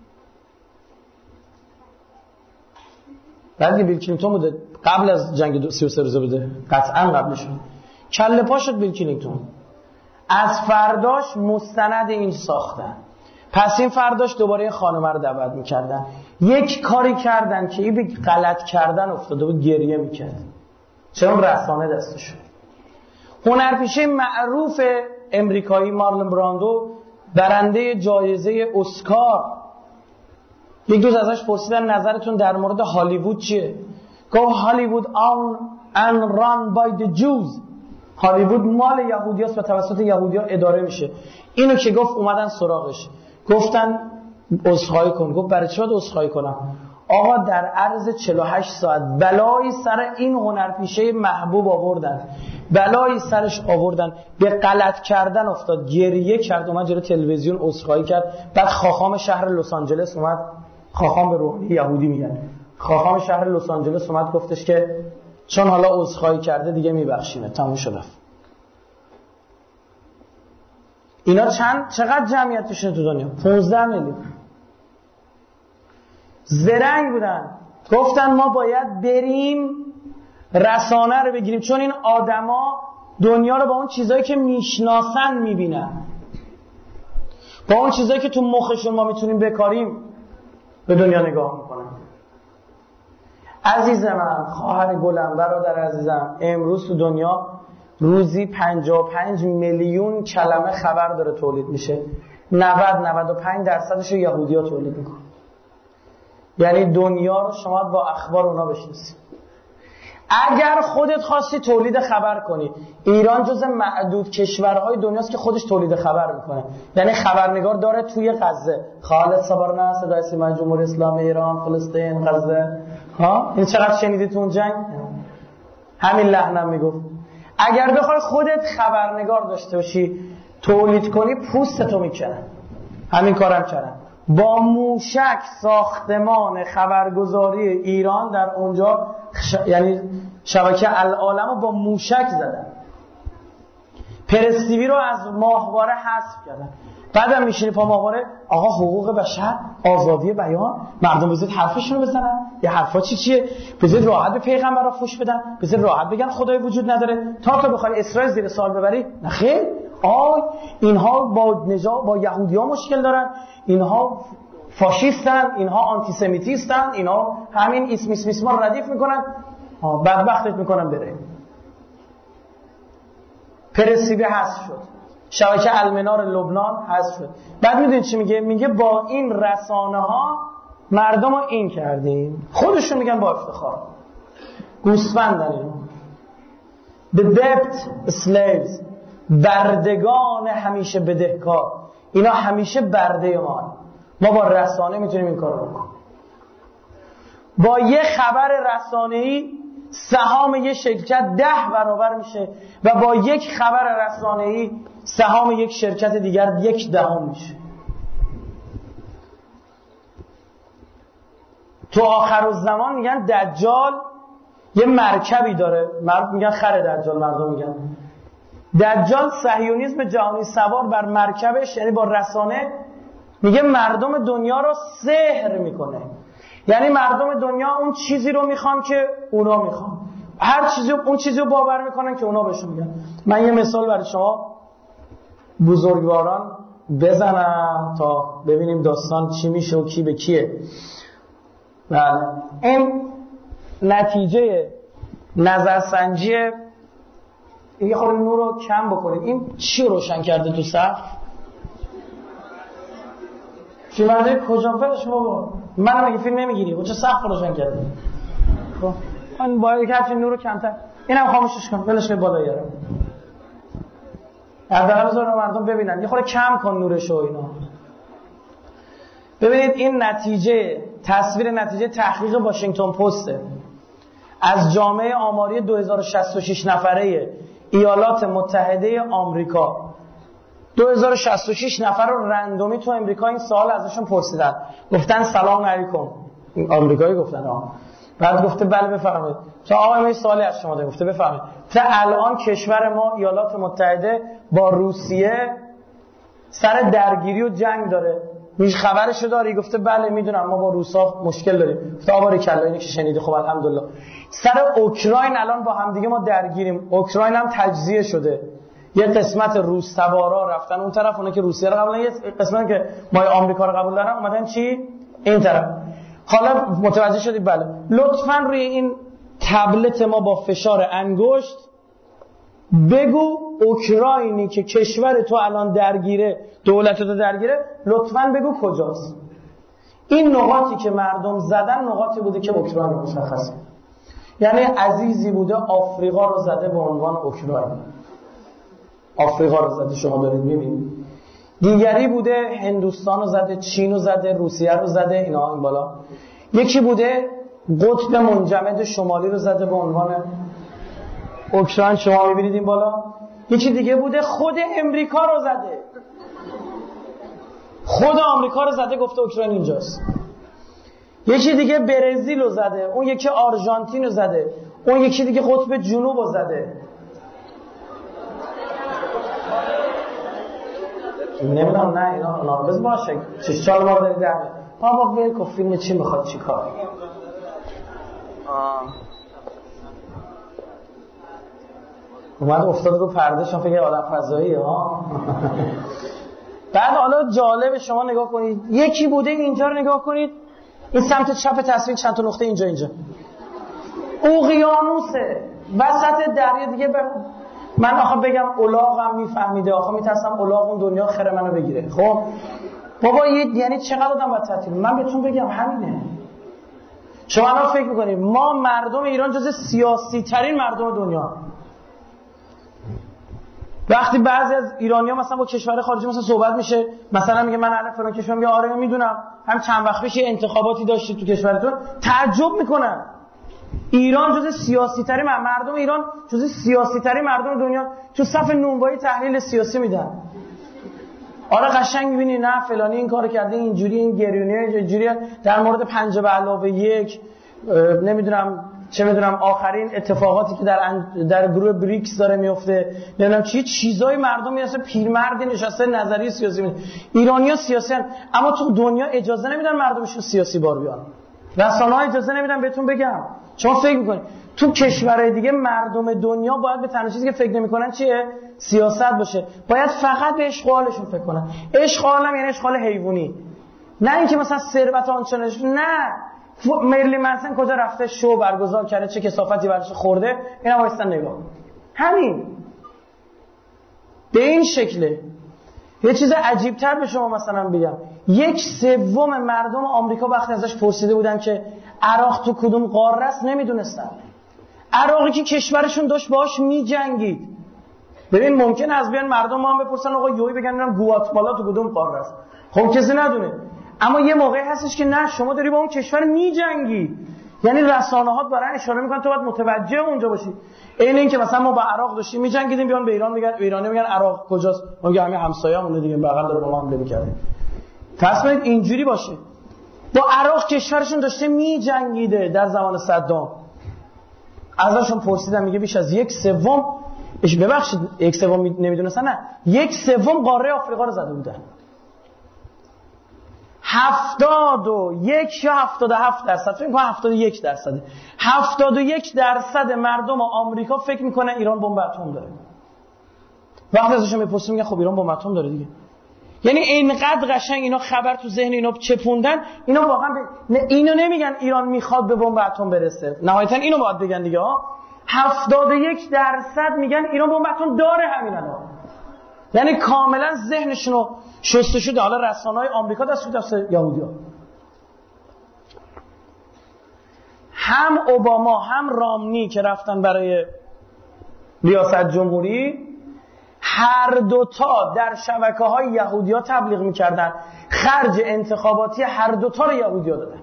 بعد بیل کلینتون بوده قبل از جنگ سی و سه روزه بوده، قطعا قبلش بود. کله پا شد بیل کلینتون. از فرداش مستند این ساختن. پس این فرداش دوباره این خانم رو دعوت میکردن. یک کاری کردن که این به غلط کردن افتاده و گریه میکرد. چون رسانه دستش. هنرپیشه معروف امریکایی مارلون براندو، برنده جایزه اسکار، یک دوست ازش پرسیدن نظرتون در مورد هالیوود چیه؟ گفت هالیوود own and run by the Jews. هالیوود مال یهودیاست و توسط یهودیا اداره میشه. اینو که گفت اومدن سراغش، گفتن عذرخواهی کن. گفت برای چی باید عذرخواهی کنم؟ آقا در عرض چهل و هشت ساعت بلایی سر این هنرپیشه محبوب آوردن، بلایی سرش آوردن، به غلط کردن افتاد، گریه کرد، اومد جلوی تلویزیون عذرخواهی کرد. بعد خاخام شهر لس آنجلس اومد، خاخام به روحانی یهودی میگن، خاخام شهر لس آنجلس اومد گفتش که چون حالا عذرخواهی کرده دیگه میبخشیم، تموم شد. اینا چند چقدر جمعیت توشونه تو دنیا؟ پانزده میلیون. زرنگ بودن، گفتن ما باید بریم رسانه رو بگیریم، چون این آدما دنیا رو با اون چیزایی که میشناسن میبینن، با اون چیزایی که تو مخشون ما میتونیم بکاریم به دنیا نگاه میکنن. عزیز من، خواهر گلم، برادر عزیزم، امروز تو دنیا روزی پنجاه و پنج میلیون کلمه خبر داره تولید میشه. نود نود و پنج درصدش رو یهودی‌ها تولید میکنن. یعنی دنیا رو شما با اخبار اونا بشناسید. اگر خودت خواستی تولید خبر کنی، ایران جز معدود کشورهای دنیاست که خودش تولید خبر میکنه. یعنی خبرنگار داره توی غزه، خالد صبرنا، صدای سیمای جمهوری اسلامی ایران، فلسطین، غزه. ها این چقدر شنیدید اون جنگ؟ همین لحنم میگفت. اگر بخوای خودت خبرنگار داشته باشی، تولید کنی، پوستتو میکنن. همین کارم کردن. با موشک ساختمان خبرگزاری ایران در اونجا ش... یعنی شبکه العالم با موشک زدن. پرس تیوی رو از ماهواره حذف کردن. بعدم میشینی پا ماهواره، آقا حقوق بشر، آزادی بیان، مردم بذارید حرفشون رو بزنن. یه حرفا چی چیه؟ بذارید راحت به پیغمبرا فوش بدن، بذارید راحت بگن خدای وجود نداره، تا تو بخوای اسرائیل زیر سوال ببری. نه خیر، آی اینها با نجا با یهودی‌ها مشکل دارن، اینها فاشیستن، اینها آنتی سمیتیستن، اینها همین اسم اسم اسما ردیف میکنن، ها بدبختت میکنن بره. پرسیبه حذف شد، شبکه المنار لبنان حذف شد. بعد میدونید چی میگه؟ میگه با این رسانه ها مردم رو این کردیم. خودشون میگن با افتخار، گوسفندن اینو. The debt slaves، بردگان همیشه بدهکار. اینا همیشه برده ما. ما با رسانه میتونیم این کار رو بکنیم. با یه خبر رسانه‌ای سهام یه شرکت ده برابر میشه و با یک خبر رسانه‌ای سهام یک شرکت دیگر یک دهم میشه. تو آخر الزمان میگن دجال یه مرکبی داره، مرد میگن خر دجال، مردم میگن دجال صهیونیسم جهانی سوار بر مرکبش، یعنی با رسانه میگه مردم دنیا رو سحر میکنه. یعنی مردم دنیا اون چیزی رو میخوان که اونا میخوان، هر چیزی اون چیزی رو باور میکنن که اونا بهشون میگن. من یه مثال برای شما بزرگواران بزنم تا ببینیم داستان چی میشه و کی به کیه. بله، این نتیجه نظرسنجی. یه خورده نور رو کم بکنید. این چی روشن کرده تو سقف؟ فیلم برداری کجا فرش بابا؟ منم اگه فیلم نمیگیری و چه سقف روشن کرده؟ خب من باید که هرچی نور رو کمتر، اینم خاموشش کن، ولش کن بالا یارم. حداقل بذار مردم ببینن، یه خورده کم کن نورش و اینا. ببینید این نتیجه، تصویر نتیجه تحقیق واشنگتن پسته از جامعه آماری دو هزار و شصت و شش نفره ایالات متحده آمریکا. دو هزار و شصت و شش نفر رو رندومی تو امریکا این سوال ازشون پرسیدن، گفتن سلام علیکم. این آمریکایی گفتن ها. بعد گفته بله بفرمایید. تا آقا من سوالی از شما دارم. گفته بفرمایید. تا الان کشور ما ایالات متحده با روسیه سر درگیری و جنگ داره، میش خبرشو داری؟ گفته بله میدونم، ما با روسا مشکل داریم. گفته آباره کلا اینو که شنیدی. خب الحمدلله. سر اوکراین الان با هم دیگه ما درگیریم. اوکراین هم تجزیه شده، یه قسمت روس سوارا رفتن اون طرف، اونایی که روسیه رو قبول دارن، یه قسمتی که ما آمریکا رو قبول دارن اومدن چی این طرف. حالا متوجه شدی؟ بله. لطفاً روی این تبلت ما با فشار انگشت بگو اوکراینی که کشور تو الان درگیره، دولت تو درگیره، لطفاً بگو کجاست. این نقاطی که مردم زدن نقاطی بوده که اوکراین مشخصه. یعنی عزیزی بوده آفریقا رو زده به عنوان اوکراین. آفریقا رو زده، شما دارید میبینید. دیگری بوده هندوستان رو زده، چین رو زده، روسیه رو زده، اینا این بالا. یکی بوده قطب منجمد شمالی رو زده به عنوان اوکراین، شما میبینید این بالا. یکی دیگه بوده خود امریکا رو زده، خود آمریکا رو زده گفته اوکراین اینجاست. یکی دیگه برزیل رو زده، اون یکی آرژانتین رو زده، اون یکی دیگه قطب جنوب رو زده. نمیدونم نه اینا ناربز باشه چه سال ما رو داری در بابا ویلکو فیلم چی میخواد چی کار آه اومد افتاد رو پرده شما فکر آدم فضایی ها. بعد حالا جالب شما نگاه کنید یکی بوده اینجا رو نگاه کنید، این سمت چپ تصویر چند تا نقطه اینجا اینجا اقیانوسه وسط دریا دیگه ب... من آخه بگم الاغم میفهمیده آخه میترسم الاغ اون دنیا خره منو بگیره. خب بابا یعنی چقدر آدم باید تعطیل. من بهتون بگم همینه. شما الان فکر میکنید ما مردم ایران جز سیاسی ترین مردم دنیا. وقتی بعضی از ایرانی‌ها مثلا با کشور خارجی مثلا صحبت میشه، مثلا میگه من الان فلان کشور، میگه آره میدونم هم چند وقت پیش انتخاباتی داشتید تو کشورتون، تعجب میکنن. ایران جز سیاسی ترین مردم ایران جز سیاسی ترین مردم دنیا تو صف نونوایی تحلیل سیاسی میدن. آره قشنگ میبینی نه فلانی این کارو کرده اینجوری این گریونی اینجوری در مورد پنج به علاوه یک نمیدونم چه میدونم آخرین اتفاقاتی که در در گروه بریکس داره میفته نمیدونم چی چیزای مردم میاسه پیرمردی نشسته نظری سیاسی میده. ایرانی‌ها سیاسیان اما تو دنیا اجازه نمیدن مردمشون سیاسی بار بیان. رسانه‌ها اجازه نمیدن. بهتون بگم شما فکر میکنید تو کشورهای دیگه مردم دنیا باید به تنها چیزی که فکر نمیکنن چیه؟ سیاست باشه. باید فقط به اشغالشون فکر کنن. اشغال هم یعنی اشغال حیوانی، نه اینکه مثلا ثروت آنچنانش. نه مرلی منسن کجا رفته شو برگزار کرده چه کثافتی برش خورده اینا وایسن نگاه. همین به این شکله. یه چیز عجیب‌تر به شما مثلا بگم، یک سوم مردم آمریکا وقتی ازش پرسیده بودن که عراق تو کدوم قاره است نمیدونستن. عراقی که کشورشون داشت باهاش میجنگید. ببین ممکن از بیان مردم ما هم بپرسن آقا یوی بگن اینم گواتمالا تو کدوم قاره است، خب کسی ندونه. اما یه موقعی هستش که نه شما داری با اون کشور میجنگی، یعنی رسانه‌ها دارن اشاره میکنن تو باید متوجه اونجا باشی. این این که مثلا ما با عراق داشتیم میجنگیدیم بیان به ایران میگن ایرانی میگن عراق کجاست، ما میگیم همین همسایه‌مونه دیگه بغل داره با ما حمله می‌کنه. تصمیم اینجوری باشه. با عراق کشورشون داشته میجنگیده در زمان صدام. ازشون پرسیدم میگه بیش از یک سوم اش ببخشید یک سوم نمیدونستن، نه یک سوم قاره آفریقا رو زده بودن. هفتاد و یک یا هفتاد و هفت درصد فکر می‌کنم هفتاد و یک درصد هفتاد و یک درصد مردم آمریکا فکر میکنن ایران بمب اتم داره. وقتی ازشون میپرسیم میگن خب ایران بمب اتم داره دیگه. یعنی اینقدر قشنگ اینا خبر تو ذهن اینا چپوندن، اینا واقعا ب... نه اینو نمیگن ایران میخواد به بمب اتم برسه، نهایتا اینو باید بگن دیگه ها. هفتاد و یک درصد میگن ایران بمب اتم داره همین الان. یعنی کاملا ذهنشونو شستشو ده. حالا رسانه‌های آمریکا دست تو دست یهودی‌ها. هم اوباما هم رامنی که رفتن برای ریاست جمهوری، هر دوتا در شبکه‌های یهودی‌ها تبلیغ می‌کردن، خرج انتخاباتی هر دوتا رو یهودی‌ها دادن.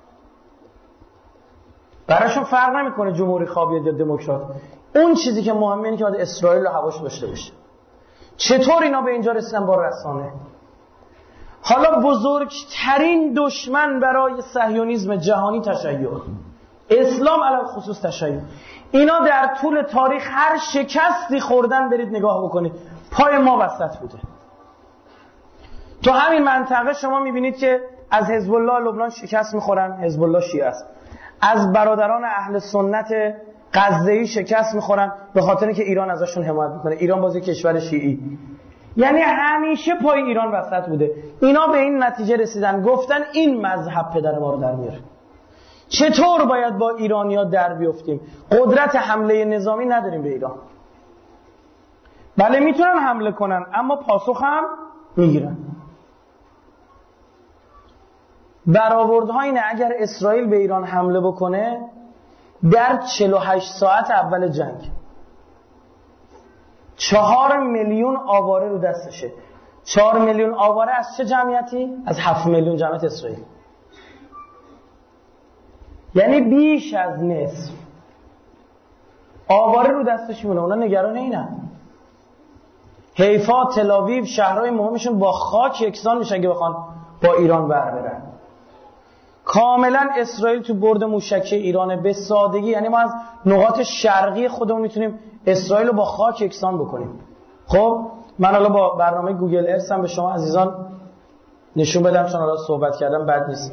براشون فرق نمی‌کنه جمهوری خواه یا دموکرات. اون چیزی که مهمه اینه که باید اسرائیل رو هواش داشته باشه. چطور اینا به اینجا رسیدن؟ با رسانه. حالا بزرگترین دشمن برای صهیونیسم جهانی تشیع، اسلام علی خصوص تشیع. اینا در طول تاریخ هر شکستی خوردن، برید نگاه بکنید پای ما وسط بوده. تو همین منطقه شما میبینید که از حزب الله لبنان شکست میخورن، حزب الله شیعه است. از برادران اهل سنت غزه‌ای شکست میخورن به خاطر اینکه ایران ازشون حمایت میکنه. ایران باز یک کشور شیعی، یعنی همیشه پای ایران وسط بوده. اینا به این نتیجه رسیدن، گفتن این مذهب پدر ما رو در میاره. چطور باید با ایرانی‌ها در بیفتیم؟ قدرت حمله نظامی نداریم به ایران. بله میتونن حمله کنن اما پاسخ هم میگیرن. برآوردها اینه اگر اسرائیل به ایران حمله بکنه در چهل و هشت ساعت اول جنگ چهار میلیون آواره رو دستشه. چهار میلیون آواره از چه جمعیتی؟ از هفت میلیون جمعیت اسرائیل. یعنی بیش از نصف آواره رو دستش میمونه. اونا نگران اینن. حیفا، تل‌آویو، شهرهای مهمشون با خاک یکسان میشه اگه بخوان با ایران بر برن. کاملا اسرائیل تو برد موشکی ایرانه به سادگی. یعنی ما از نقاط شرقی خودمون میتونیم اسرائیل رو با خاک یکسان بکنیم. خب من حالا با برنامه گوگل ارث هم به شما عزیزان نشون بدم، چون حالا صحبت کردم بد نیست.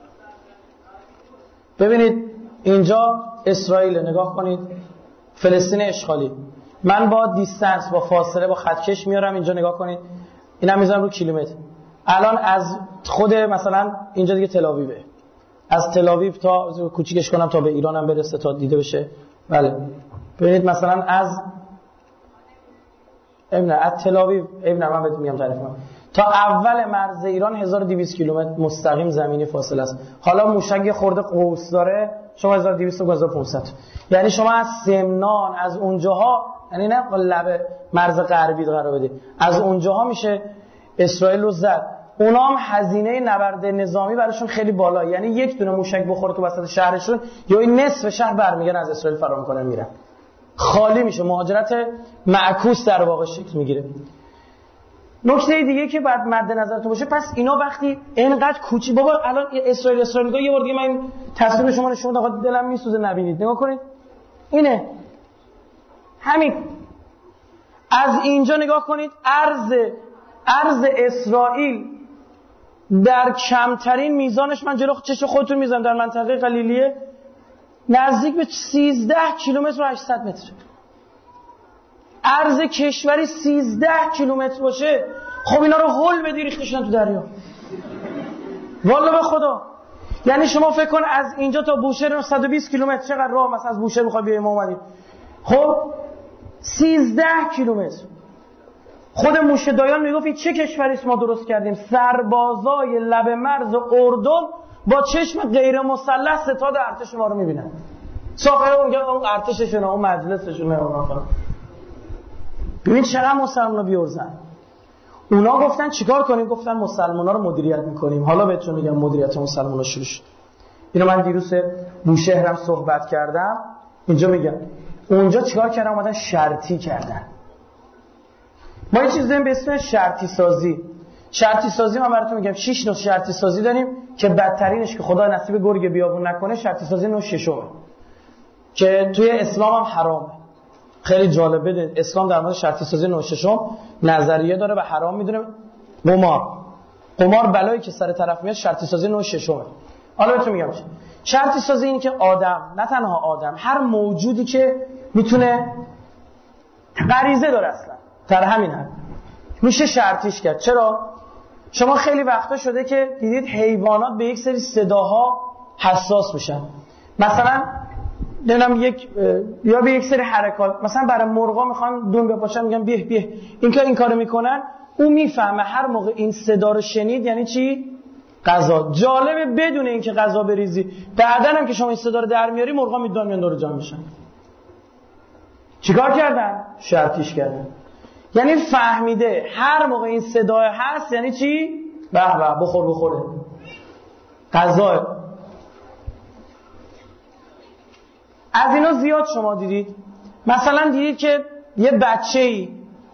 ببینید اینجا اسرائیل، نگاه کنید، فلسطین اشغالی. من با دیستنس، با فاصله، با خطکش میارم اینجا، نگاه کنید، اینم میذارم رو کیلومتر. الان از خود مثلا اینجا دیگه تل‌آویوه، از تل‌آویو تا کوچیکش کنم تا به ایران هم برسه تا دیده بشه. بله ببینید مثلا از ابن از تل‌آویو ابن من بهتون میگم تعریف کنم تا اول مرز ایران هزار و دویست کیلومتر مستقیم زمینی فاصله است. حالا موشک خورده قوس داره، شما هزار و دویست تا هزار و پانصد. یعنی شما از سمنان، از اونجاها، یعنی نه لب مرز غربی قرار بدید، از اونجاها میشه اسرائیل رو زد. اونا هم هزینه نبرد نظامی براشون خیلی بالا. یعنی یک دونه موشک بخوره تو وسط شهرشون یا این نصف شهر برمیگردن از اسرائیل فرار میکنن میرن، خالی میشه، مهاجرت معکوس در واقع شکل میگیره. نکته دیگه که بعد مد نظرتون باشه، پس اینا وقتی اینقدر کوچی، بابا الان اسرائیل اسرائیل یه بار دیگه من تصویر شما نشون دادم دلم میسوزه نبینید، نگاه کنید اینه همین. از اینجا نگاه کنید، عرض عرض اسرائیل در کمترین میزانش، من جلو چشم خودتون میزنم، در منطقه گلیلیه نزدیک به سیزده کیلومتر و هشتصد متر. عرض کشوری سیزده کیلومتر باشه، خب اینا رو هول بدی ریختشن تو دریا، والله به خدا. یعنی شما فکر کن از اینجا تا بوشهر صد و بیست کیلومتر چقدر راه مثلا از بوشهر بخوای بیای ما اومدیم، خب سیزده کیلومتر. خود موشه دایان میگفت چه کشوریست ما درست کردیم، سربازای لب مرز اردن با چشم غیر مسلح ستاد ارتش ما رو میبینن. ساخره اون اون ارتششونه، اون مجلسشونه، اونا فلان. ببین چقدر مسلمان‌ها بیورزن. اونا گفتن چیکار کنیم؟ گفتن مسلمان‌ها رو مدیریت میکنیم. حالا بهتون میگم مدیریت مسلمان‌ها شروع شد. اینو من دیروز بوشهرم صحبت کردم، اینجا میگم اونجا چیکار کردن؟ اومدن شرطی کردن. ما یه چیز داریم به اسم شرطی سازی. شرطی سازی من براتون میگم شش نوع شرطی سازی داریم که بدترینش که خدا نصیب گرگ بیابون نکنه شرطی سازی نوع ششمه که توی اسلام هم حرامه. خیلی جالبه ده. اسلام در مورد شرطی سازی نوع ششم نظریه داره و حرام میدونه. قمار قمار بلایی که سر طرف میاد شرطی سازی نوع ششمه. حالا بهتون میگم شرطی سازی این که آدم، نه تنها آدم، هر موجودی که میتونه غریزه داره اصلا در همین حد میشه شرطیش کرد. چرا؟ شما خیلی وقتا شده که دیدید حیوانات به یک سری صداها حساس میشن، مثلا نمیدونم یک یا به یک سری حرکات، مثلا برای مرغا میخوان دون بپاشن میگن بیه بیه، این که این کارو میکنن اون میفهمه هر موقع این صدا رو شنید یعنی چی؟ غذا. جالبه بدون اینکه غذا بریزی بعدن هم که شما این صدا رو در میاری مرغا میدون میان دور جمع میشن. چیکار کردن؟ شرطیش کردن. یعنی فهمیده هر موقع این صدا هست یعنی چی؟ به به بخور بخوره غذا. از اینا زیاد شما دیدید. مثلا دیدید که یه بچه‌ای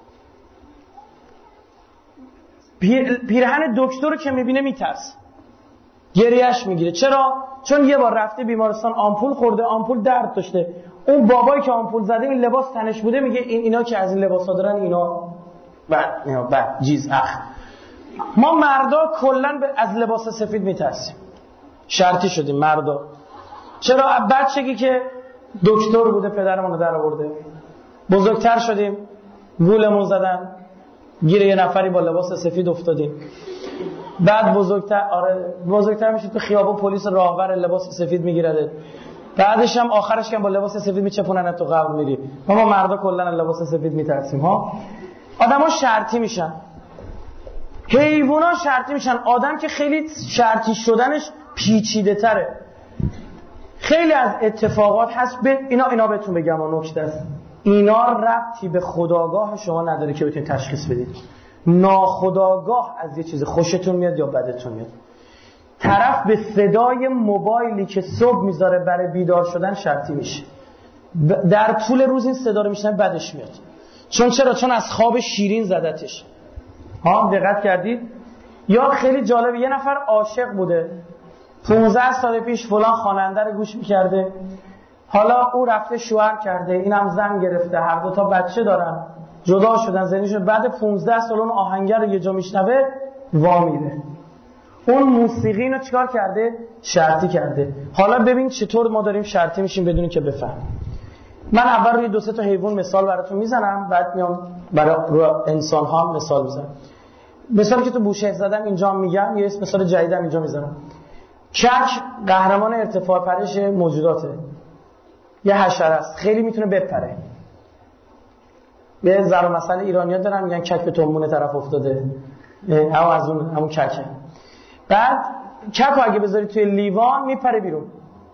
پیرهن دکتر رو که میبینه میترسه، گریهش میگیره. چرا؟ چون یه بار رفته بیمارستان آمپول خورده، آمپول درد داشته. اون بابایی که آمپول زده این لباس تنش بوده میگه این اینا که از این لباسا دارن اینا بعد اینا بعد جیز اخ. ما مردا کلا از لباس سفید میترسیم، شرطی شدیم مردا. چرا؟ بچگی که دکتر بوده پدرمون رو در آورده، بزرگتر شدیم گولمون زدن، گیر یه نفری با لباس سفید افتادیم. بعد بزرگتر آره بزرگتر میشید تو خیابون پلیس راهور لباس سفید میگیرده، بعدش هم آخرش که با لباس سفید میچپونن تو قبر میری. ما مردا کلا لباس سفید میترسیم ها. آدما شرطی میشن، حیونا شرطی میشن. آدم که خیلی شرطی شدنش پیچیده تره. خیلی از اتفاقات هست به اینا اینا بهتون بگم و نکته است، اینا ربطی به خودآگاه شما نداره که بتونید تشخیص بدید. ناخودآگاه از یه چیز خوشتون میاد یا بدتون میاد. طرف به صدای موبایلی که صبح میذاره برای بیدار شدن شرطی میشه. در طول روز این صدا رو میشنه بدش میاد. چون چرا؟ چون از خواب شیرین زدتش. ها دقت کردید؟ یا خیلی جالبه، یه نفر عاشق بوده، پانزده سال پیش فلان خواننده رو گوش میکرده، حالا او رفته شوهر کرده، اینم زن گرفته، هر دو تا بچه دارن، جدا شدن، زندگیشون، بعد پانزده سال اون آهنگر رو یه جا میشنوه وا میره. اون موسیقی اینو چیکار کرده؟ شرطی کرده. حالا ببین چطور ما داریم شرطی میشیم بدون که بفهمیم. من اول روی دو سه تا حیوان مثال براتون میزنم، بعد میام برای انسان ها هم مثال میزنم. مثالی که تو بوشهر زدم اینجا میگم، یه مثال جدیدم اینجا میزنم. کک قهرمان ارتفاع پرش موجوداته، یه حشره است، خیلی میتونه بپره. یه ضرب مثل ایرانی‌ها دارن میگن کک به تنبون طرف افتاده، اما از اون همون ککه. بعد کک رو اگه بذاری توی لیوان میپره بیرون.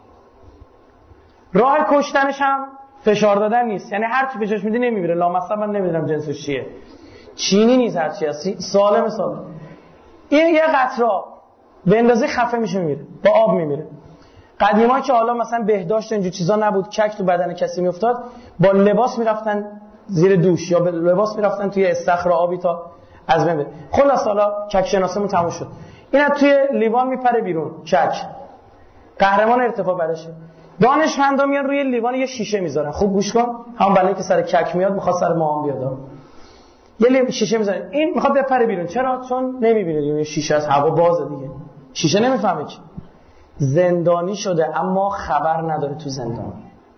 راه کشتنش هم فشار دادن نیست، یعنی هر چی بهش میدی نمیمیره. لامصب من نمیدونم جنسش چیه، چینی نیست، هر چی هستی سالم سالم. این یه قطره به اندازه خفه میشه میمیره، با آب میمیره. قدیما که حالا مثلا بهداشت اینجور چیزا نبود، کک تو بدن کسی میافتاد، با لباس میرفتن زیر دوش یا با لباس میرفتن توی استخر آبی تا از بین بره. خلاص حالا کک شناسیمون تموم شد. اینا توی لیوان میپره بیرون. کک قهرمان ارتفاع برشه. دانشمندا میان روی لیوان یه شیشه میذارن. خوب گوش کن، همون بلایی که سر کک میاد میخواد سر ما هم بیاد. یه لیوان شیشه میذارن، این میخواد بپره بیرون. چرا؟ چون نمیبینه دیگه، شیشه از هوا بازه دیگه، شیشه نمیفهمه که زندانی شده اما خبر نداره تو زندان.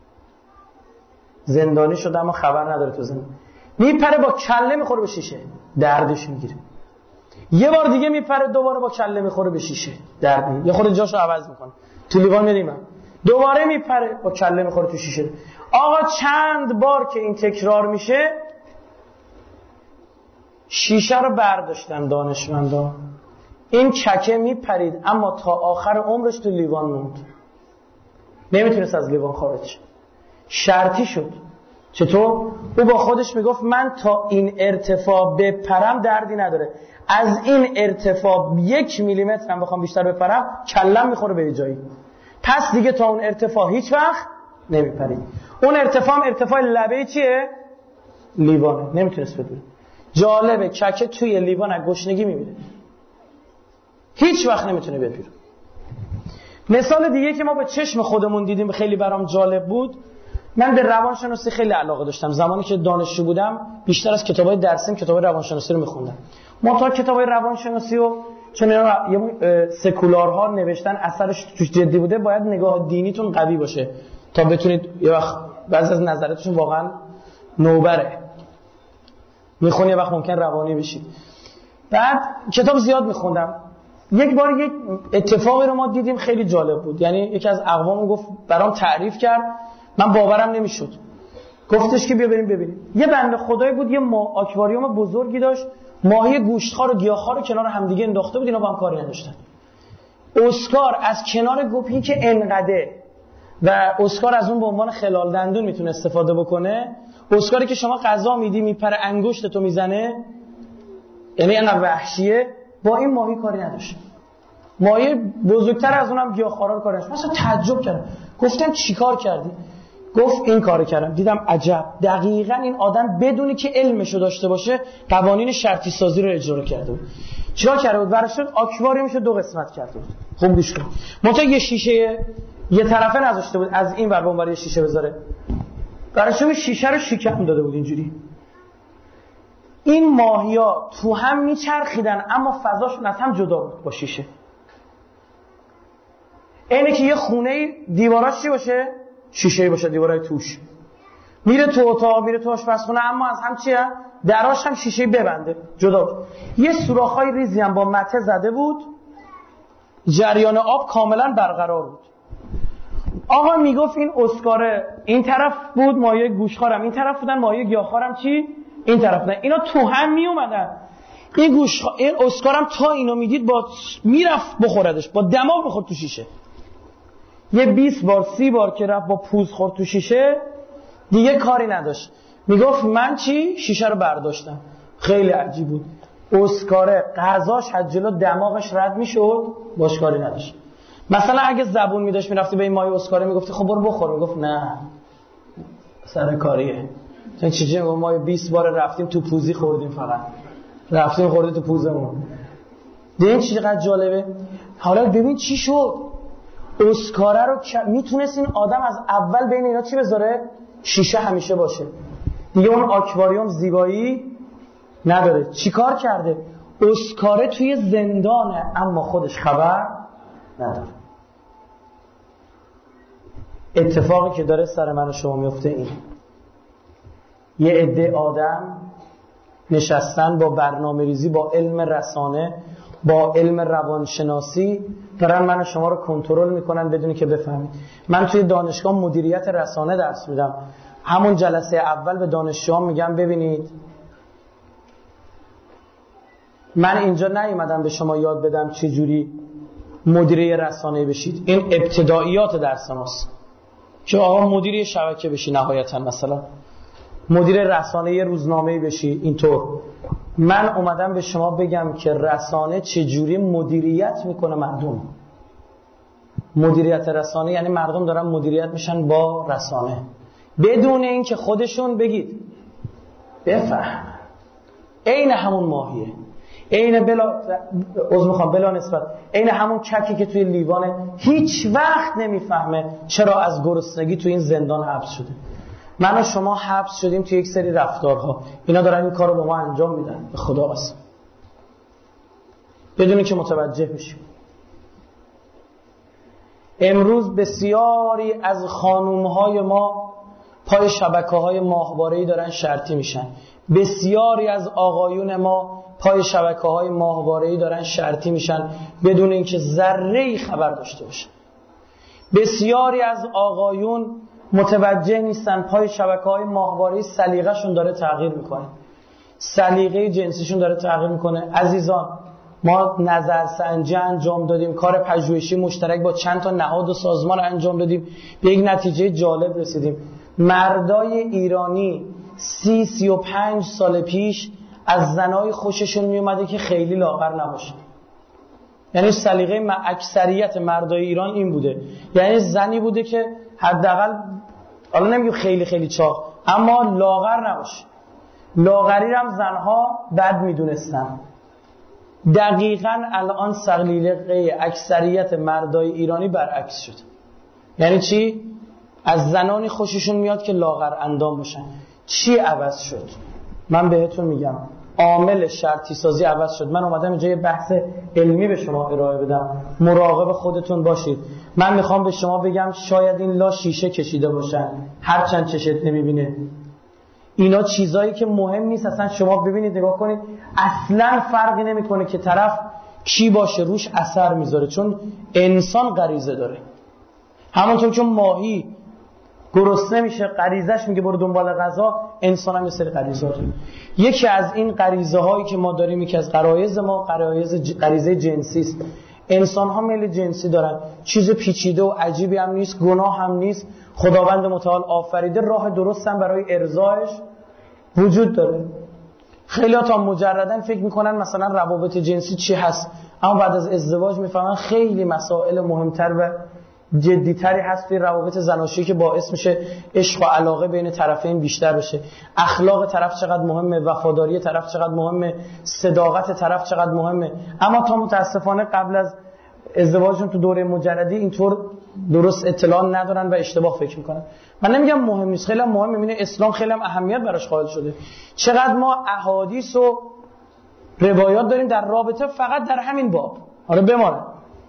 زندانی شده اما خبر نداره تو زندان. میپره با کله میخوره به شیشه، دردش میگیره. یه بار دیگه میپره، دوباره با کله میخوره به شیشه، درد میگیره. یه خورده جاشو عوض میکنه، تو لیوان میریم، دوباره میپره با کله میخوره تو شیشه. آقا چند بار که این تکرار میشه، شیشه رو برداشتن دانشمندا. این ککه میپرید اما تا آخر عمرش تو لیوان موند، نمیتونست از لیوان خارج. شرطی شد. چطور؟ او با خودش میگفت من تا این ارتفاع بپرم دردی نداره، از این ارتفاع یک میلیمتر هم بخوام بیشتر بپرم کلم میخوره به جایی، پس دیگه تا اون ارتفاع هیچ وقت نمیپرید. اون ارتفاع هم ارتفاع لبه چیه؟ لیوانه، نمیتونست بدونه. جالبه ککه توی لیوان از گشنگی میمیره، هیچ وقت نمیتونه بیاد بیرون. مثال دیگه که ما به چشم خودمون دیدیم خیلی برام جالب بود. من به روانشناسی خیلی علاقه داشتم. زمانی که دانشجو بودم بیشتر از کتابای درسیم کتابای روانشناسی رو میخوندم. منتها کتابای روانشناسی رو چون اینا سکولارها نوشتن اثرش توش جدی بوده، باید نگاه دینیتون قوی باشه تا بتونید یه وقت بعضی از نظراتشون واقعا نوبره، میخونی یه وقت ممکن روانی بشید. بعد کتاب زیاد میخوندم. یک بار یک اتفاقی رو ما دیدیم خیلی جالب بود. یعنی یکی از اقوام گفت برام تعریف کرد، من باورم نمیشد. گفتش که بیا بریم ببینیم. یه بنده خدایی بود، یه ما آکواریوم بزرگی داشت، ماهی گوشتخوار و گیاهخوار رو کنار همدیگه انداخته بود، اینا با هم کاری نداشتن. اسکار از کنار گپی که انقده و اسکار از اون به عنوان خلال دندون میتونه استفاده بکنه، اسکاری که شما غذا میدی میپره انگشت تو میزنه، یعنی انقدر وحشیه، با این ماهی کاری نداشت. ماهی بزرگتر از اونم گیاهخوارا رو کاری نداشت. مثلا تعجب کردم، گفتم چیکار کردی؟ گفت این کارو کردم. دیدم عجب، دقیقاً این آدم بدونی که علمشو داشته باشه قوانین شرطی سازی رو اجرا کرده بود. چیکار کرده بود؟ براشون آکواریومشو دو قسمت کرده بود. خوب گوش کن. منتها یه شیشه یه طرفه نذاشته بود، از این ور به اون ور یه شیشه بذاره. براشون شیشه رو شکم داده بود اینجوری. این ماهیا تو هم میچرخیدن اما فضاشون از هم جدا بود با شیشه. اینه که یه خونه دیواراش چی باشه؟ شیشه باشه، دیوارای توش. میره تو اتاق، میره تو آشپزخونه، اما از هم چیه؟ دراش هم شیشه ببنده، جدا بود. یه سوراخ‌های ریزی هم با مته زده بود، جریان آب کاملا برقرار بود. آقا میگفت این اسکاره این طرف بود، ماهی گوشخوارم این طرف بودن، ماهی گیاهخوارم چی؟ این طرف بودن. اینا تو هم می اومدن. این گوش این اسکارم تا اینو میدید با میرفت بخوردش، با دماغ بخورد تو شیشه. یه بیست بار سی بار که رفت با پوز خورد تو شیشه دیگه کاری نداشت. میگفت من چی؟ شیشه رو برداشتم. خیلی عجیب بود. اسکاره غذاش از جلو دماغش رد میشد، باش کاری نداشت. مثلا اگه زبون میداشت میرفتی به این مایه اسکاره میگفتی خب برو بخور، میگفت نه سر کاریه. این چیزی ما بیست بار رفتیم تو پوزی خوردیم، فقط رفتیم خوردیم تو پوزمون. دیدین چقدر جالبه؟ حالا ببین چی شد. اسکاره رو میتونست این آدم از اول بین اینا چی بذاره؟ شیشه همیشه باشه دیگه، اون آکواریوم زیبایی نداره. چی کار کرده؟ اسکاره توی زندانه اما خودش خبر نداره. اتفاقی که داره سر من و شما میفته این، یه عده آدم نشستن با برنامه ریزی، با علم رسانه، با علم روانشناسی دارن من و شما رو کنترل میکنن بدونی که بفهمید. من توی دانشگاه مدیریت رسانه درس میدم. همون جلسه اول به دانشجوام میگم ببینید من اینجا نیومدم به شما یاد بدم چه جوری مدیر رسانه بشید، این ابتداییات درس ماست که آقا مدیر شبکه بشی، نهایتا مثلا مدیر رسانه یه روزنامه‌ای بشی. اینطور من اومدم به شما بگم که رسانه چه جوری مدیریت میکنه مردم. مدیریت رسانه یعنی مردم دارن مدیریت میشن با رسانه بدون این که خودشون بگید بفهم. عین همون ماهیه، عین بلا عذر میخوام بلا نسبت عین همون ککی که توی لیوانه، هیچ وقت نمیفهمه چرا از گرسنگی توی این زندان حبس شده. من و شما حبس شدیم توی یک سری رفتارها، اینا دارن این کارو به ما انجام میدن. به خدا قسم بدونی که متوجه بشیم. امروز بسیاری از خانومهای ما پای شبکه‌های ماهواره‌ای دارن شرطی میشن. بسیاری از آقایون ما پای شبکه‌های ماهواره‌ای دارن شرطی میشن بدون اینکه ذره‌ای خبر داشته باشن. بسیاری از آقایون متوجه نیستن پای شبکه‌های ماهواره‌ای سلیقه‌شون داره تغییر میکنه، سلیقه جنسیشون داره تغییر میکنه. عزیزان ما نظرسنجی انجام دادیم، کار پژوهشی مشترک با چند تا نهاد و سازمان انجام دادیم، به یک نتیجه جالب رسیدیم. مردای ایرانی سی سی و پنج سال پیش از زنای خوششون میومده که خیلی لاغر نباشه. یعنی سلیقه اکثریت مردای ایران این بوده، یعنی زنی بوده که حداقل حالا نمیگم خیلی خیلی چاق اما لاغر نباشه. لاغری هم زنها بد میدونستن. دقیقاً الان سلیقه اکثریت مردای ایرانی برعکس شده. یعنی چی؟ از زنانی خوششون میاد که لاغر اندام باشن. چی عوض شد؟ من بهتون میگم عامل شرطی سازی عوض شد. من اومدم اینجا یه بحث علمی به شما ارائه بدم، مراقب خودتون باشید. من میخوام به شما بگم شاید این لا شیشه کشیده باشن، هرچند چشت نمیبینه. اینا چیزایی که مهم نیست اصلا. شما ببینید نگاه کنید اصلا فرقی نمیکنه که طرف کی باشه، روش اثر میذاره، چون انسان غریزه داره. همونطور که ماهی گرسنه میشه غریزش میگه برو دنبال غذا، انسان هم یه سری غریزه داره. یکی از این غریزه هایی که ما داریم، یکی از غرایز ما غرایز غریزه جنسی است. انسان ها میل جنسی دارن، چیز پیچیده و عجیبی هم نیست، گناه هم نیست. خداوند متعال آفریده، راه درست هم برای ارضایش وجود داره. خیلی ها تا مجردن فکر میکنن مثلا روابط جنسی چی هست، اما بعد از ازدواج میفهمن خیلی مسائل مهمتر و جدیتری هست توی روابط زناشویی که باعث میشه عشق و علاقه بین طرفین بیشتر بشه. اخلاق طرف چقدر مهمه، وفاداری طرف چقدر مهمه، صداقت طرف چقدر مهمه. اما تا متاسفانه قبل از ازدواجشون تو دوره مجردی اینطور درست اطلاع ندارن و اشتباه فکر میکنن. من نمیگم مهم نیست، خیلی هم مهمه. ببینید اسلام خیلی هم اهمیت براش قائل شده. چقدر ما احادیث و روایات داریم در رابطه فقط در همین باب. آره بمانه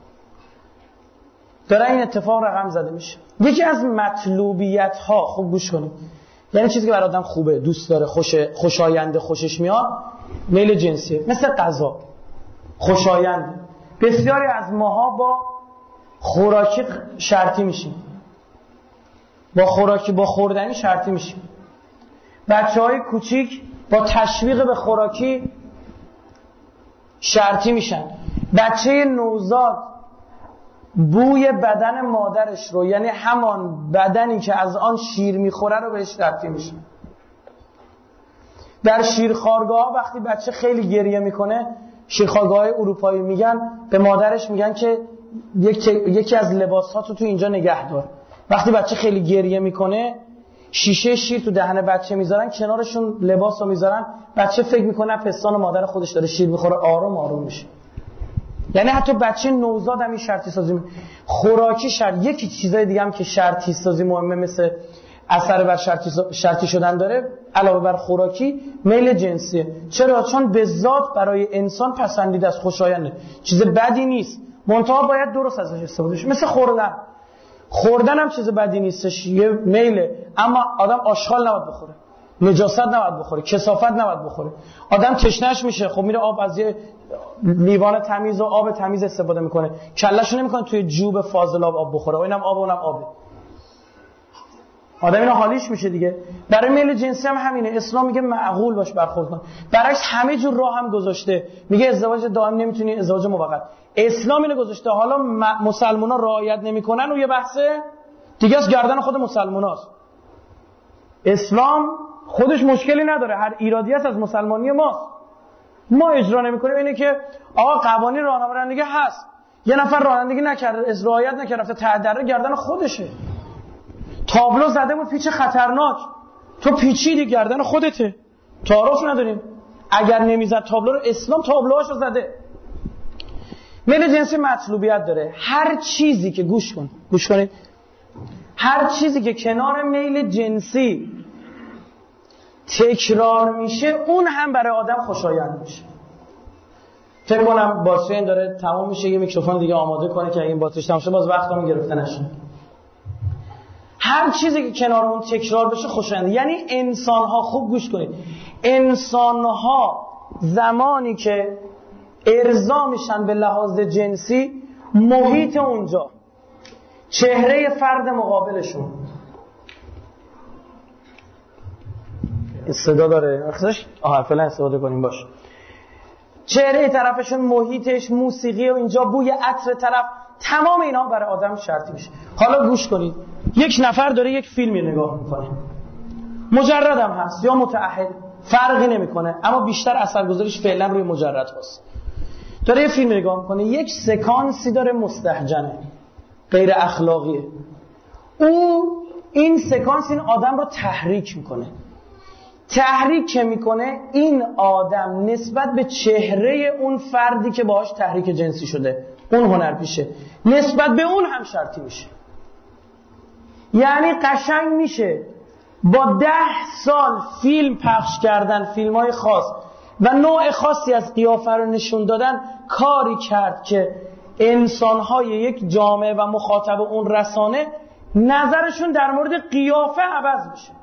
داره این اتفاق رقم زده میشه. یکی از مطلوبیت ها، خوب گوش کنید، یعنی چیزی که برای آدم خوبه، دوست داره، خوش خوشاینده، خوشش میاد، میل جنسیه. مثل غذا خوشایند. بسیاری از ماها با خوراکی شرطی میشیم، با خوراکی با خوردنی شرطی میشیم. بچهای کوچیک با تشویق به خوراکی شرطی میشن. بچه نوزاد بوی بدن مادرش رو، یعنی همان بدنی که از آن شیر میخوره رو بهش شرطی میشه. در شیرخوارگاه وقتی بچه خیلی گریه میکنه، شیرخوارگاه اروپایی میگن به مادرش میگن که یکی از لباسات رو تو اینجا نگه دار. وقتی بچه خیلی گریه میکنه شیشه شیر تو دهن بچه میذارن، کنارشون لباس رو میذارن، بچه فکر میکنه پستان مادر خودش داره شیر میخوره، آروم آروم میشه. یعنی حتی بچه نوزاد هم این شرطی سازی می... خوراکی شرط. یکی چیزای دیگه هم که شرطی سازی مهمه مثل اثر بر شرطی, شرطی شدن داره علاوه بر خوراکی، میل جنسیه. چرا؟ چون به ذات برای انسان پسندیده است، خوشاینده، چیز بدی نیست، منتها باید درست ازش استفاده شه. مثل خوردن، خوردن هم چیز بدی نیستش، یه میله، اما آدم آشغال نباید بخوره، نجاست نباید بخوره، کثافت نباید بخوره. آدم تشنهش میشه، خب میره آب از یه لیوان تمیز و آب تمیز استفاده میکنه، کلهشو نمیکنه توی جوب فاضلاب آب بخوره، اینم آب اونم آبه. آدم اینا حالیش میشه دیگه. برای میل جنسی هم همینه. اسلام میگه معقول باش برخورد کن. برعکس همه جور راه هم گذاشته، میگه ازدواج دائم نمیتونی، ازدواج موقت. اسلام اینو گذاشته. حالا مسلمونا رعایت نمیکنن و یه بحثه دیگه از گردن خود مسلموناست. اسلام خودش مشکلی نداره، هر ایرادی هست از مسلمانی ماست. ما اجرا نمیکنیم. اینه که آقا قوانین راهنمایی هست، یه نفر رانندگی نکرده، از رعایت نکرده، رفته ته دره، گردن خودشه. تابلو زده بود پیچ خطرناک، تو پیچیدی، گردن خودته، تعارف نداریم. اگر نمیزد تابلو رو، اسلام تابلوهاشو زده. میل جنسی مطلوبیت داره. هر چیزی که گوش کن گوش کنید هر چیزی که کنار میل جنسی تکرار میشه اون هم برای آدم خوشایند میشه. فکر کنم باتری این داره تموم میشه، یه میکروفون دیگه آماده کنه که این باتریش تموم شه باز وقتمون گرفته نشه. هر چیزی که کنار اون تکرار بشه خوشاینده. یعنی انسان‌ها، خوب گوش کنید، انسان‌ها زمانی که ارضا میشن به لحاظ جنسی، محیط اونجا، چهره فرد مقابلشون، صدا داره اخزش آها فعلا استفاده کنیم باشه، چهره طرفشون، محیطش، موسیقی و اینجا بوی عطر طرف، تمام اینا برای آدم شرطی میشه. حالا گوش کنید، یک نفر داره یک فیلمی نگاه میکنه، مجرد هم هست یا متأهل، فرقی نمیکنه، اما بیشتر اثرگذاریش فعلا روی مجرد هست. داره یه فیلم نگاه میکنه، یک سکانسی داره مستهجنه، غیر اخلاقیه. او این سکانس این آدم رو تحریک میکنه. تحریک که میکنه این آدم نسبت به چهره اون فردی که باهاش تحریک جنسی شده، اون هنرپیشه، نسبت به اون هم شرطی میشه. یعنی قشنگ میشه با ده سال فیلم پخش کردن، فیلمای خاص و نوع خاصی از قیافه رو نشون دادن، کاری کرد که انسانهای یک جامعه و مخاطب اون رسانه نظرشون در مورد قیافه عوض میشه.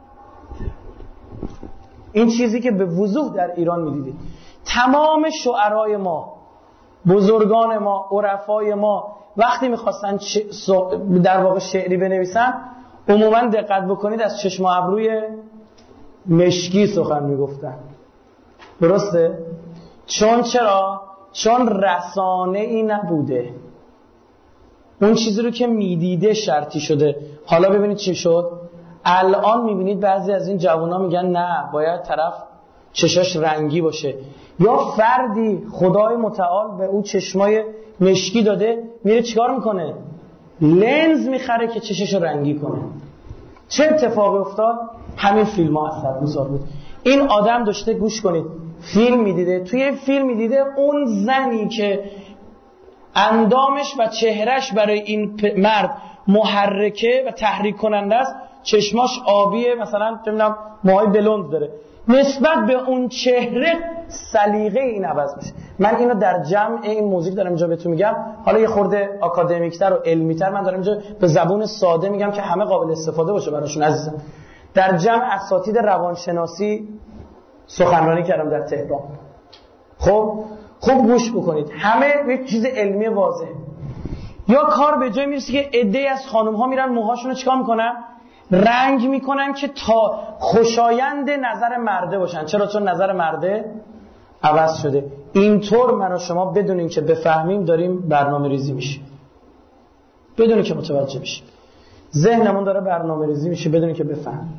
این چیزی که به وضوح در ایران میدیدید. تمام شعرای ما، بزرگان ما، عرفای ما وقتی میخواستن در واقع شعری بنویسن، عموما دقت بکنید از چشم و ابروی مشکی سخن میگفتن. درسته؟ چون چرا؟ چون رسانه ای نبوده. اون چیزی رو که میدیده شرطی شده. حالا ببینید چی شد؟ الان میبینید بعضی از این جوونا میگن نه، باید طرف چشاش رنگی باشه. یا فردی خدای متعال به اون چشمای مشکی داده، میره چیکار میکنه؟ لنز میخره که چشش رنگی کنه. چه اتفاقی افتاد؟ همین فیلم ها اثرگذار بود. این آدم داشته، گوش کنید، فیلم میدیده، توی فیلم میدیده اون زنی که اندامش و چهرش برای این مرد محرکه و تحریک کننده است، چشماش آبیه، مثلا نمیدونم موهای بلوند داره، نسبت به اون چهره سلیقه این عوض میشه. من اینو در جمع این موضوع دارم اینجا بهتون میگم، حالا یه خورده آکادمیکتر و علمیتر من دارم اینجا به زبون ساده میگم که همه قابل استفاده باشه براشون عزیزم. در جمع اساتید روانشناسی سخنرانی کردم در تهران. خب خوب گوش بکنید، همه یک چیز علمی واضحه. یا کار به جای میرسه که عده‌ای از خانم‌ها میرن موهاشون رو چیکار میکنن؟ رنگ میکنن که تا خوشایند نظر مرده باشن. چرا؟ چون نظر مرده عوض شده. اینطور من و شما بدونیم که بفهمیم داریم برنامه ریزی میشه، بدونیم که متوجه بشیم. ذهنمون داره برنامه ریزی میشه بدونیم که بفهمیم.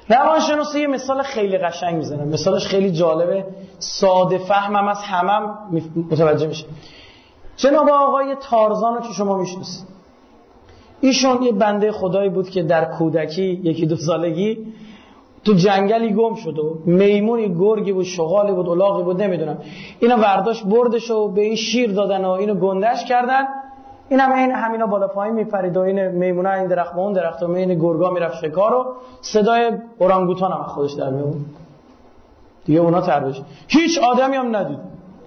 روانشناسی یه مثال خیلی قشنگ میزنم، مثالش خیلی جالبه، ساده فهمم از همم متوجه میشه. جناب آقای تارزان رو که شما میشناسید، ایشون یه بنده خدایی بود که در کودکی یکی دو سالگی تو جنگلی گم شد و میمونی، گرگی بود، شغالی بود، الاغی بود، نمیدونم، اینو ورداش بردش و به این شیر دادن و اینو گندش کردن، اینم این همینا بالا پایین میپرید و این میمونه این درخت به اون درخت و این گرگا میرفت شکار و صدای اورانگوتان هم خودش در میون دیگه، اونا تربیش هیچ آدمی هم ندید.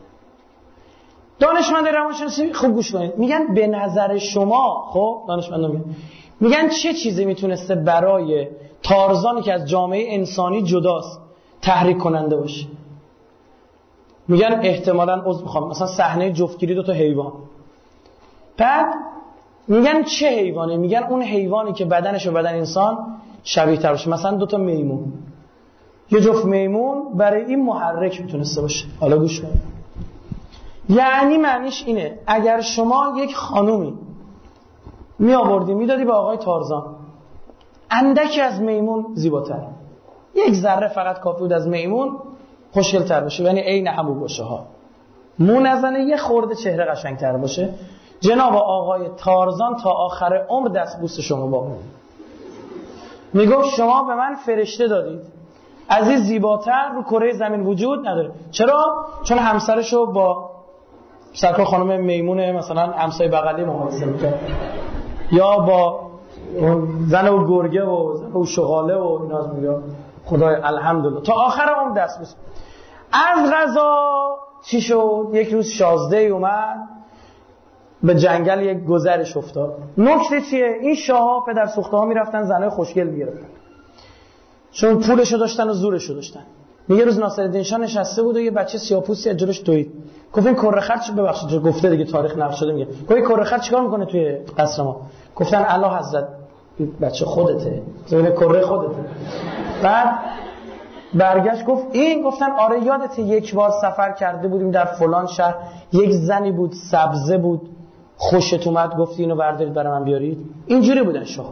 دانشمند روانشناسی خوب گوش کنید، میگن به نظر شما، خب دانشمندان میگن میگن چه چیزی میتونسته برای تارزانی که از جامعه انسانی جداست تحریک کننده باشه؟ میگن احتمالاً عذر میخوام مثلا صحنه جفتگیری دو تا حیوان، بعد میگن چه حیوانی؟ میگن اون حیوانی که بدنش و بدن انسان شبیه تر باشه، مثلا دو تا میمون، یه جفت میمون برای این محرک میتونسته باشه. حالا گوش کنید، یعنی معنیش اینه اگر شما یک خانومی می آوردی میدادی به آقای تارزان، اندکی از میمون زیباتر، یک ذره فقط کافی بود از میمون خوشگل‌تر باشه، یعنی عین همو باشه ها، مو نزنه، یه خورده چهره قشنگ‌تر باشه، جناب آقای تارزان تا آخر عمر دستبوس شما با میگفت شما به من فرشته دادید، از این زیباتر رو کره زمین وجود نداره. چرا؟ چون همسرشو با سرکار خانم میمونه مثلا همسایه بغلی مقایسه می‌کرد، یا با زن و گرگه و زن و شغاله و اینا، از میگه خدای الحمدلله تا آخر عمر دستبوس. از قضا چی شد؟ یک روز شازده اومد به جنگل، یک گذرش افتاد. نکته چیه؟ این شاه‌ها پدر سوخته ها میرفتن زنای خوشگل میگرفتن، چون پولشو داشتن و زورشو داشتن. میگه روز ناصرالدین شاه نشسته بود و یه بچه سیاه‌پوستی از جلوش دوید، گفت این کره خر، ببخشید گفته دیگه تاریخ نقل شده، میگه گفت این کره خر چیکار میکنه توی قصر ما؟ گفتن اعلی حضرت بچه خودته، زمین کره خودته. بعد برگشت گفت این، گفتن آره یادته یک بار سفر کرده بودیم در فلان شهر، یک زنی بود سبزه بود خوشت اومد گفتی اینو بردارید برای من بیارید. اینجوری بودن شاه،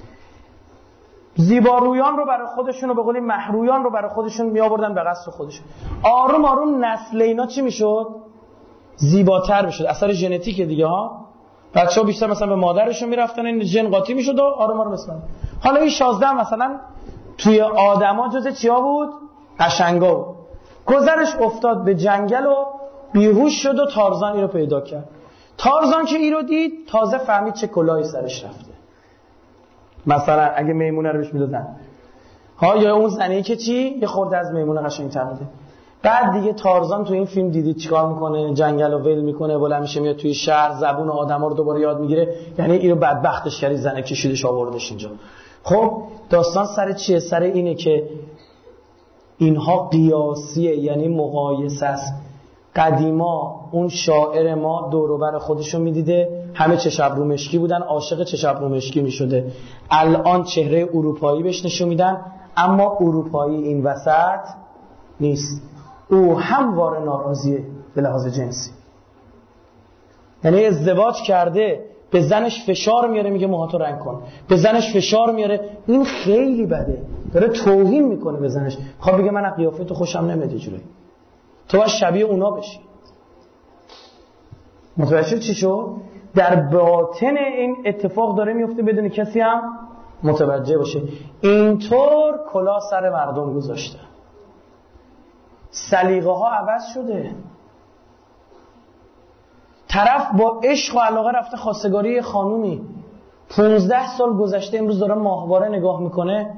زیبارویان رو برای خودشون و به قولی محرویان رو برای خودشون می آوردن به قصر خودشون. آروم آروم نسل اینا چی میشد؟ زیباتر میشد، اثر ژنتیک دیگه ها. بچه‌ها بیشتر مثلا به مادرشون میرفتن، این ژن قاطی میشد و آروم آروم اسم. حالا این شازده مثلا توی آدما جز چیا بود؟ قشنگا بود. گذرش افتاد به جنگل و بیهوش شد و تارزان اینو پیدا کرد. تارزان که اینو دید تازه فهمید چه کلاهی سرش رفته. مثلا اگه میمونه رو بهش میدادن ها، یا اون زنی که چی یه خورده از میمونه قشنگ‌تر بوده. بعد دیگه تارزان تو این فیلم دیدید چیکار میکنه؟ جنگل رو ول میکنه، بالا میشه میاد توی شهر، زبون آدما رو دوباره یاد میگیره. یعنی اینو بدبختش کردی، زنه کشیدش آوردش اینجا. خب داستان سر چیه؟ سر اینه که اینها قیاسیه، یعنی مقایسه است. قدیما اون شاعر ما دور و بر خودشو میدیده همه چشم ابرو مشکی بودن، عاشق چشم ابرو مشکی میشده. الان چهره اروپایی بهش نشون میدن، اما اروپایی این وسط نیست، او همواره ناراضیه به لحاظ جنسی. یعنی ازدواج کرده به زنش فشار میاره، میگه موهاتو رنگ کن، به زنش فشار میاره، این خیلی بده، داره توهین میکنه به زنش. خب بگه من از قیافه تو خوشم نمیاد، جوری تو باید شبیه اونا بشی. متوجه چی شد؟ در باطن این اتفاق داره میفته بدون کسی هم متوجه باشه. اینطور کلا سر مردم گذاشته، سلیقه ها عوض شده. طرف با عشق و علاقه رفته خواستگاری خانومی، پونزده سال گذشته، امروز داره ماهواره نگاه میکنه،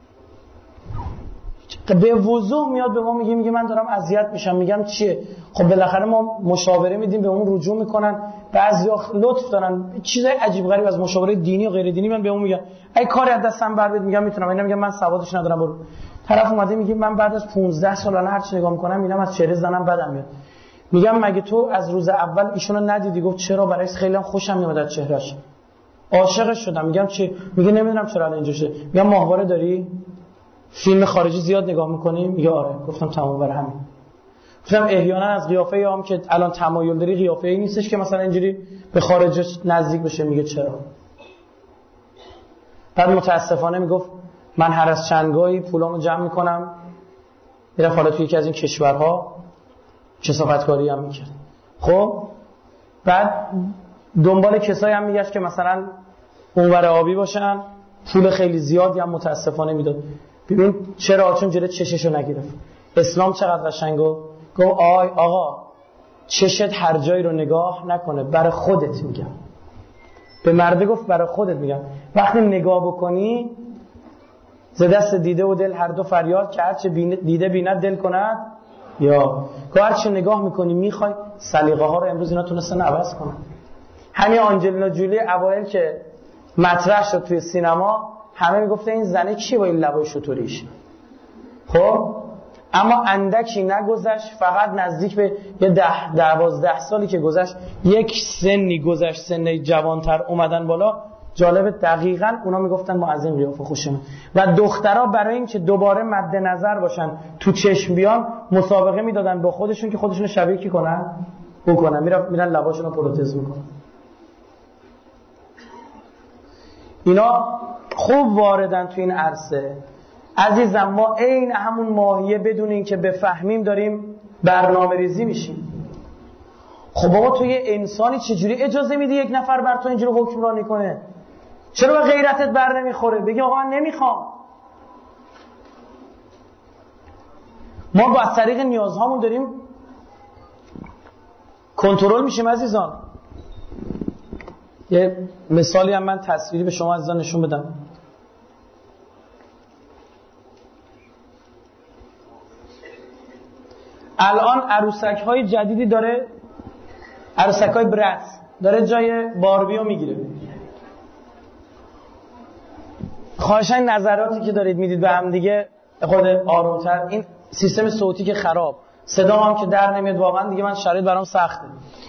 به وضوح میاد به ما میگه میگه من دارم اذیت میشم. میگم چیه؟ خب بالاخره ما مشاوره میدیم، به اون رجوع میکنن، بعضیا لطف دارن چیزای عجیب غریب از مشاوره دینی و غیر دینی من به اون میگم ای کاری از دستم بر بیاد، میگم میتونم، اینا میگم من سوادش ندارم. برو. طرف اومده میگه من بعد از پونزده سال الان هر چی نگاه میکنم میبینم از چهره زنم بدم میاد. میگم مگه تو از روز اول ایشونو ندیدی؟ گفت چرا، برای خیلی هم خوشم میاد از چهرهش، عاشقش شدم. میگم چی؟ میگه نمیدونم چرا الان اینجوری شده. میگم ماهواره داری؟ فیلم خارجی زیاد نگاه میکنی؟ میگه آره. گفتم تمام برای همین. گفتم احیانا از قیافه یام که الان تمایل داری قیافه ای نیستش که مثلا اینجوری به خارج نزدیک بشه. میگه چرا؟ بعد متاسفانه میگفت من هر از چندگاهی پولامو جمع میکنم میرم حالا توی یکی از این کشورها کثافتکاری هم میکرد. خب بعد دنبال کسایی هم میگشت که مثلا اونور آبی باشن، پول خیلی زیادی هم متاسفانه میداد. ببین چرا؟ چون جلوی چششو نگرفت. اسلام چقدر قشنگه. گفت آی آقا چشت هر جایی رو نگاه نکنه، برای خودت میگم. به مرده گفت برای خودت میگم. وقتی نگاه بکنی ز دست دیده و دل هر دو فریاد که هرچه دیده بیند دل کند، یا که هرچه نگاه میکنی میخوای. سلیقه ها رو امروز اینا تونستن عوض کنن. همین آنجلینا جولی اوایل که مطرح شد توی سینما همه میگفتن این زنه کی با این لبای شطوریش. خب اما اندکی نگذشت، فقط نزدیک به یه ده دوازده سالی که گذشت، یک سنی گذشت، سن جوانتر اومدن بالا. جالبه دقیقاً اونا میگفتن ما از این قیافه خوشمون. و دخترها برای این که دوباره مد نظر باشن تو چشم بیان مسابقه میدادن با خودشون که خودشون شبیه کی کنن بکنن، میرن میرن لباشون رو پروتز میکنن. اینا خوب واردن تو این عرصه. عزیزم ما عین همون ماهیه بدون این که بفهمیم داریم برنامه ریزی میشیم. خب بابا تو یه انسانی چجوری اجازه میدی یک نفر بر تو اینجوری حکمرانی کنه؟ چرا به غیرتت بر نمیخوره؟ بگی آقا من نمیخوام. ما با از طریق نیازهامون داریم کنترل میشیم عزیزان. یه مثالی هم من تصویری به شما عزیزان نشون بدم. الان عروسک های جدیدی داره، عروسک های برت داره جای باربی رو میگیره. خواهشاً نظراتی که دارید میدید به هم دیگه خود آرومتر. این سیستم صوتی که خراب، صدا هم که در نمیاد، واقعا دیگه من شرایط برام سخته.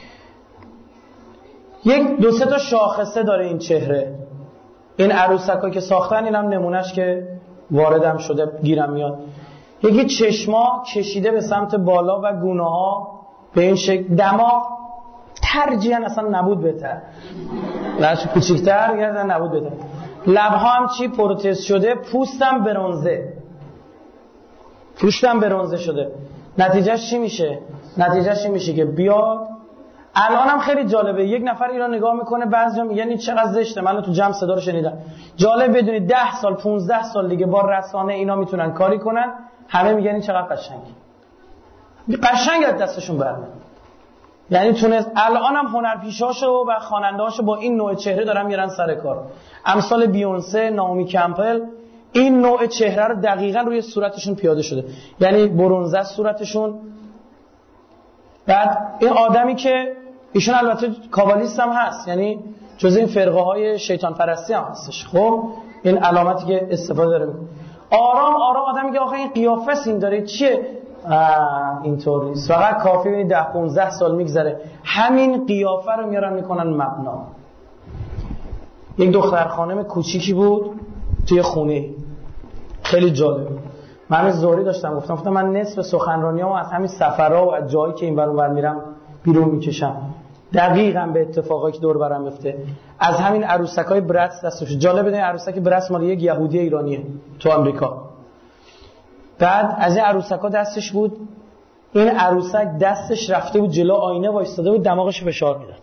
یک دو سه تا شاخصه داره این چهره. این عروسکا که ساختن، اینم نمونهش که واردم شده گیرم میاد. یکی چشما کشیده به سمت بالا و گونه ها به این شکل. دماغ ترجیحاً اصلا نبود بهتر، لحظه کوچیک‌تر گردن نبود بهتر. لبها هم چی پروتز شده، پوستم برنزه، پوستم برنزه شده. نتیجهش چی میشه؟ نتیجهش چی میشه که بیاد. الان هم خیلی جالبه، یک نفر ایران نگاه میکنه بعضیا میگن این چقدر زشته. من تو جمع صدا رو شنیدم. جالب بدونید ده سال پانزده سال دیگه با رسانه اینا میتونن کاری کنن، همه میگن این چقدر قشنگه. قشنگ از دستشون برمیاد. یعنی تونست الان هم هنرپیشاشو و خواننده‌هاشو با این نوع چهره دارن میرن سر کار. امثال بیونسه، ناومی کمپل، این نوع چهره رو دقیقاً روی صورتشون پیاده شده. یعنی برنزه صورتشون. بعد این آدمی که ایشون البته کابالیست هم هست، یعنی جز این فرقه های شیطان پرستی هم هستش. خب این علامتی که استفاده داره میکنه. آرام آرام آدم میگه آخه این قیافه این داره چیه؟ اینطور نیست. فقط کافی ببینید ده پانزده سال میگذره همین قیافه رو میارن میکنن مبنا. یک دختر خانم کوچیکی بود توی خونه، خیلی جالب. من زوری داشتم گفتم گفتم من نصف سخنرانیامو از همین سفرها و از جایی که این ور اون ور میرم بیرون میکشم. دقیقاً به اتفاقایی که دور برم میفته. از همین عروسکای برت دستش. جالب بدونید عروسک برت مال یک یهودی ایرانیه تو آمریکا. بعد از این عروسکا دستش بود، این عروسک دستش رفته بود جلو آینه وایستاده بود، دماغش فشار میداد.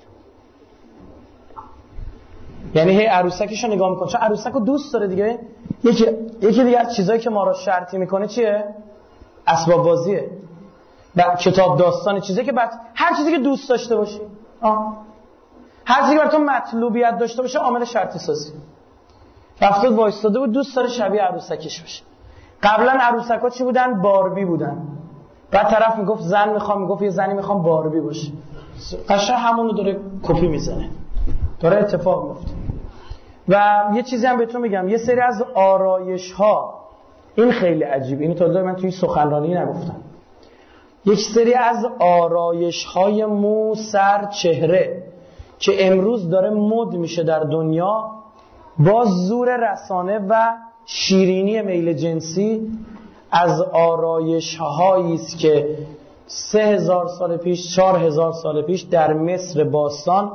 یعنی هی عروسکشو نگاه میکنه، چون عروسکو دوست داره دیگه. یکی یکی دیگه از چیزایی که ما رو شرطی میکنه چیه؟ اسباب بازیه. و کتاب داستان، چیزی که بعد هر چیزی که دوست داشته باشی، آه هر چیزی که برای تو مطلوبیت داشته باشه عامل شرطی سازی. رفتاد وایستاده بود، دوست داره شبیه عروسکش بشه. قبلا عروسکا چی بودن؟ باربی بودن. بعد طرف میگفت زن میخوام، میگفت یه زنی میخوام باربی باشه. قشنگ همونو داره کپی میزنه، داره اتفاق میفته. و یه چیزی هم بهتون میگم، یه سری از آرایش ها، این خیلی عجیبه، اینو تا حالا من توی سخنرانی نگفتم. یک سری از آرایش های مو، سر، چهره که امروز داره مد میشه در دنیا، با زور رسانه و شیرینی میل جنسی، از آرایش هایی است که سه هزار سال پیش، چهار هزار سال پیش در مصر باستان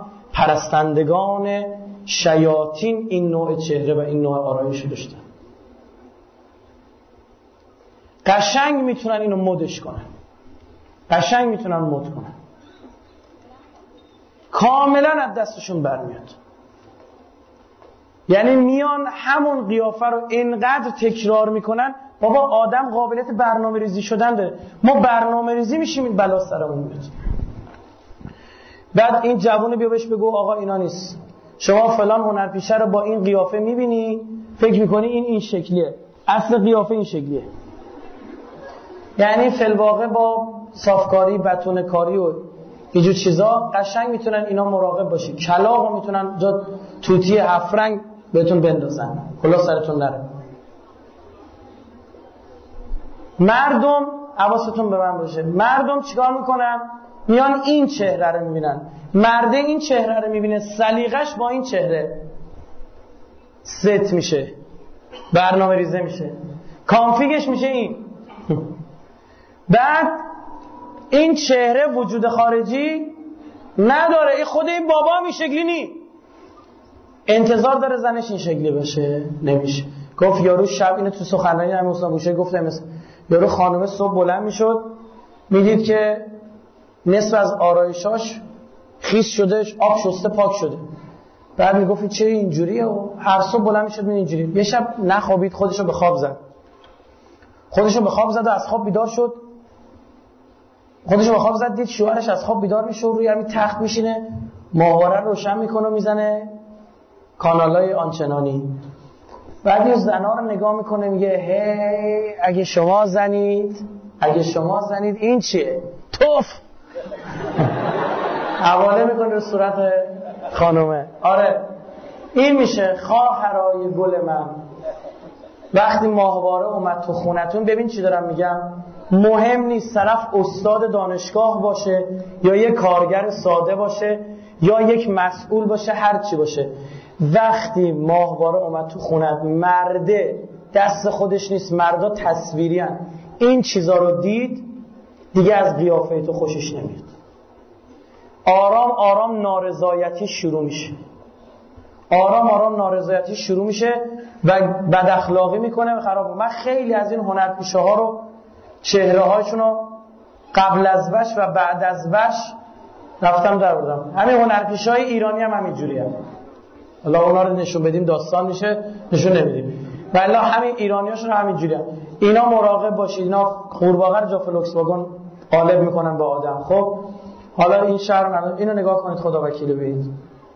پرستندگان شیاطین این نوع چهره و این نوع آرایش داشتن. قشنگ میتونن اینو مدش کنن، قشنگ میتونن مد کنن، کاملا از دستشون برمیاد. یعنی میان همون قیافه رو اینقدر تکرار میکنن بابا آدم قابلیت برنامه ریزی شدن داره. ما برنامه ریزی میشیم این بلا سرمون میاد. بعد این جوونه بیا بهش بگو آقا اینا نیست، شما فلان هنرپیشه رو با این قیافه میبینی فکر میکنی این این شکلیه، اصل قیافه این شکلیه. یعنی فی‌الواقع با صافکاری، بتونه کاری و اینجور چیزا قشنگ میتونن اینا مراقب باشی، کلاغو میتونن جا توتی هفرنگ بهتون بندازن کلا سرتون نره. مردم حواستون به من باشه، مردم چیکار میکنن؟ میان این چهره رو میبینن، مرده این چهره رو میبینه، سلیقش با این چهره ست میشه، برنامه ریزه میشه، کانفیگش میشه این. بعد این چهره وجود خارجی نداره، این خود این بابا هم این شکلی نی، انتظار داره زنش این شکلی باشه، نمیشه. گفت یارو شب، اینو تو سخنرانی همین حسین بوشهری گفته، مثل یارو خانومه صبح بلند میشد میدید که نصف از آرایشاش خیس شده، آب شسته پاک شده، بعد میگفت چه اینجوریه و هر صبح بلند میشد میدید اینجوری. یه شب نخوابید، خودشو به خواب زد، خودشو به خواب زد و از خواب بیدار شد، خودشو به خواب زد دید شوهرش از خواب بیدار میشه و روی همین تخت میشینه ماهواره رو روشن میکنه و میزنه کانالای آنچنانی. بعد یه زنا رو نگاه میکنه میگه هی اگه شما زنید، اگه شما زنید این چیه؟ توف. حواله میکنه رو صورت خانومه. آره این میشه خواهرای گل من. وقتی ماهواره اومد تو خونتون، ببین چی دارم میگم، مهم نیست طرف استاد دانشگاه باشه یا یک کارگر ساده باشه یا یک مسئول باشه، هر چی باشه، وقتی ماهواره اومد تو خونت، مرده دست خودش نیست، مردا تصویری هن. این چیزا رو دید دیگه از قیافه تو خوشش نمیاد، آرام آرام نارضایتی شروع میشه، آرام آرام نارضایتی شروع میشه و بد اخلاقی میکنه و خراب. من خیلی از این هنرپیشه ها رو چهره هاشون رو قبل از وش و بعد از وش رفتم در بردم. همین هنرپیشه های ایرانی هم همین جوری هم. الله اونا رو نشون بدیم داستان میشه، نشون نمیدیم. ولی همین ایرانی هاشون همین جوری هم. اینا مراقب باشید، اینا قورباغه رو جا فلوکس واگن قالب میکنن به آدم. خب حالا این شهر من اینو نگاه کنید، خدا وکیل ببینید.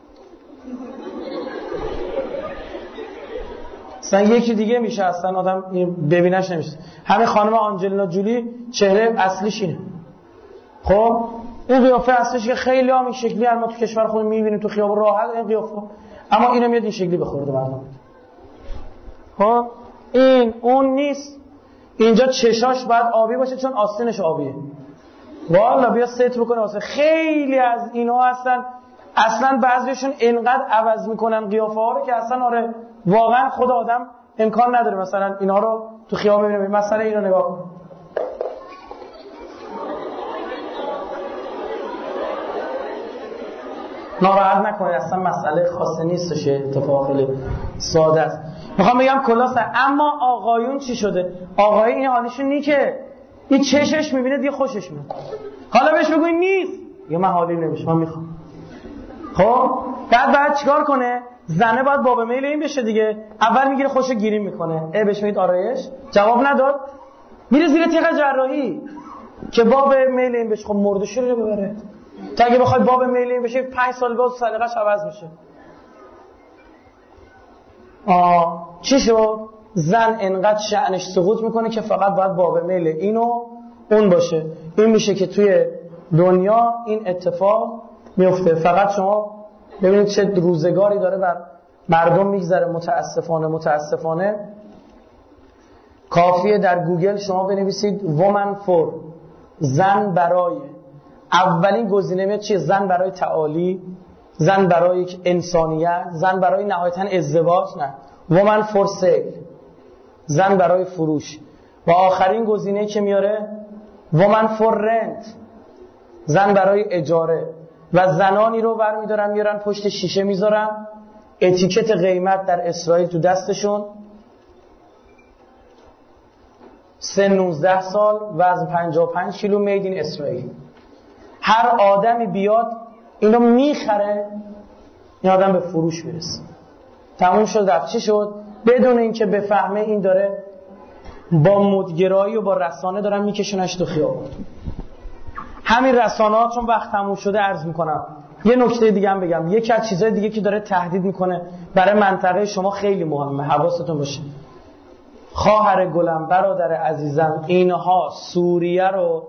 اصلا یکی دیگه میشه، اصلا آدم ببینش نمیشه. همین خانم آنجلینا جولی چهره اصلیش اینه. خب این قیافه اصلیش که خیلی هم این شکلی هر ما تو کشور خودمون میبینیم تو خیابون راحت این قیافه، اما اینو میاد این شکلی بخورده مردم. خب این اون نیست. اینجا چشاش باید آبی باشه چون آستینش آبیه. والا بیا ست بکنه واسه. خیلی از اینا هستن اصلا بعضیشون اینقدر عوض میکنن قیافه ها رو که اصلا آره واقعا خود آدم امکان نداره مثلا اینا رو تو خیابون ببینه. مثلا اینو نگاه کن، ناراحت نکنید، اصلا مسئله خاصی نیستش، اتفاق خیلی ساده است. میخوام بگم کلاسه. اما آقایون چی شده؟ آقای این حالیشون نی که این چشش میبینه دیگه خوشش میاد، حالا بهش بگو این نیست یا من حالی نمیشه من میخوام. خب بعد بعد چیکار کنه؟ زنه باید باب میل این بشه دیگه. اول میگیره خوشو گیریم میکنه، ای بهش میگید آرایش، جواب نداد میره زیر تیغ جراحی که باب میل این بشه. خب مردشو رو ببره تا اگه بخواد باب میل این بشه پنج سال باز سلیقه‌اش عوض میشه. آه چی شد؟ زن انقدر شأنش سقوط میکنه که فقط باید باب میل اینو اون باشه. این میشه که توی دنیا این اتفاق میفته. فقط شما ببینید چه روزگاری داره بر مردم میگذره. متاسفانه متاسفانه کافیه در گوگل شما بنویسید woman for، زن برای، اولین گزینه میاد چیه؟ زن برای تعالی، زن برای انسانیت، زن برای نهایتاً ازدواج، نه woman for sale، زن برای فروش. و آخرین گزینه که میاره woman for rent، زن برای اجاره. و زنانی رو برمیدارن میارن پشت شیشه میذارن، اتیکت قیمت در اسرائیل تو دستشون، سن نوزده سال، وزن پنجاه و پنج کیلو، میدین اسرائیل. هر آدمی بیاد اینو میخره، این آدم به فروش میرسه. تموم شد رفت. چی شد؟ بدون اینکه بفهمه این داره با مدگرایی و با رسانه دارن میکشونش تو خیابون. همین رسانه ها چون وقت تموم شده عرض میکنم یه نکته دیگه هم بگم. یکی از چیزهای دیگه که داره تهدید میکنه برای منطقه شما خیلی مهمه، حواستون باشه. خواهر گلم، برادر عزیزم، اینها سوریه رو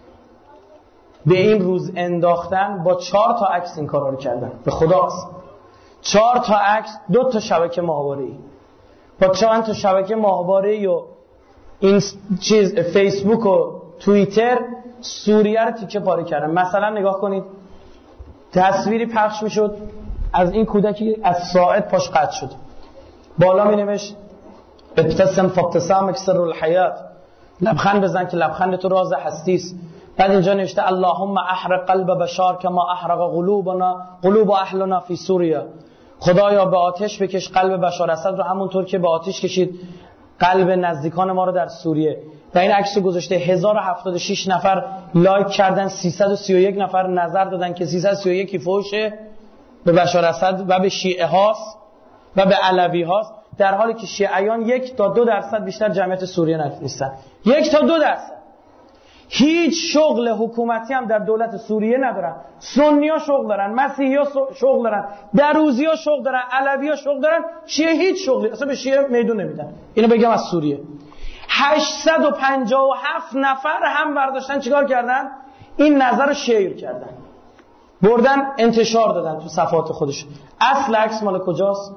به این روز انداختن، با چهار تا عکس این کارا رو کردن. به خدا قسم. چهار تا عکس، دو تا شبکه ماهواره‌ای، با چند تا شبکه ماهواره‌ای و این چیز فیسبوک و توییتر سوریه رو تیکه پاره کردن. مثلا نگاه کنید، تصویری پخش میشد از این کودکی از ساعد پاش قطع شد، بالا می نوشت ابتسم فابتسامک سر الحیات، لبخند بزن که لبخند تو راز هستی است. بعد اینجا نوشته اللهم احرق قلب بشار کما احرق قلوبنا قلوب اهلنا فی سوریه، خدایا به آتش بکش قلب بشار اسد رو همونطور که به آتش کشید قلب نزدیکان ما رو در سوریه. و این عکس گذاشته. هزار و هفتاد و شش نفر لایک کردن، سیصد و سی و یک نفر نظر دادن که سیصد و سی و یک فوشه به بشار اسد و به شیعه هاست و به علوی هاست، در حالی که شیعیان یک تا دو درصد بیشتر جمعیت سوریه نیستن. یک تا دو درصد. هیچ شغل حکومتی هم در دولت سوریه ندارن. سنی ها شغل دارن، مسیحی ها شغل دارن، دروزی ها شغل دارن، علوی ها شغل دارن، شیعه هیچ شغلی اصلا به شیعه میدون نمیدن. اینو بگم از سوریه. هشتصد و پنجاه و هفت نفر هم برداشتن چیکار کردن؟ این نظر رو شیر کردن، بردن انتشار دادن تو صفحات خودش. اصل عکس مال کجاست؟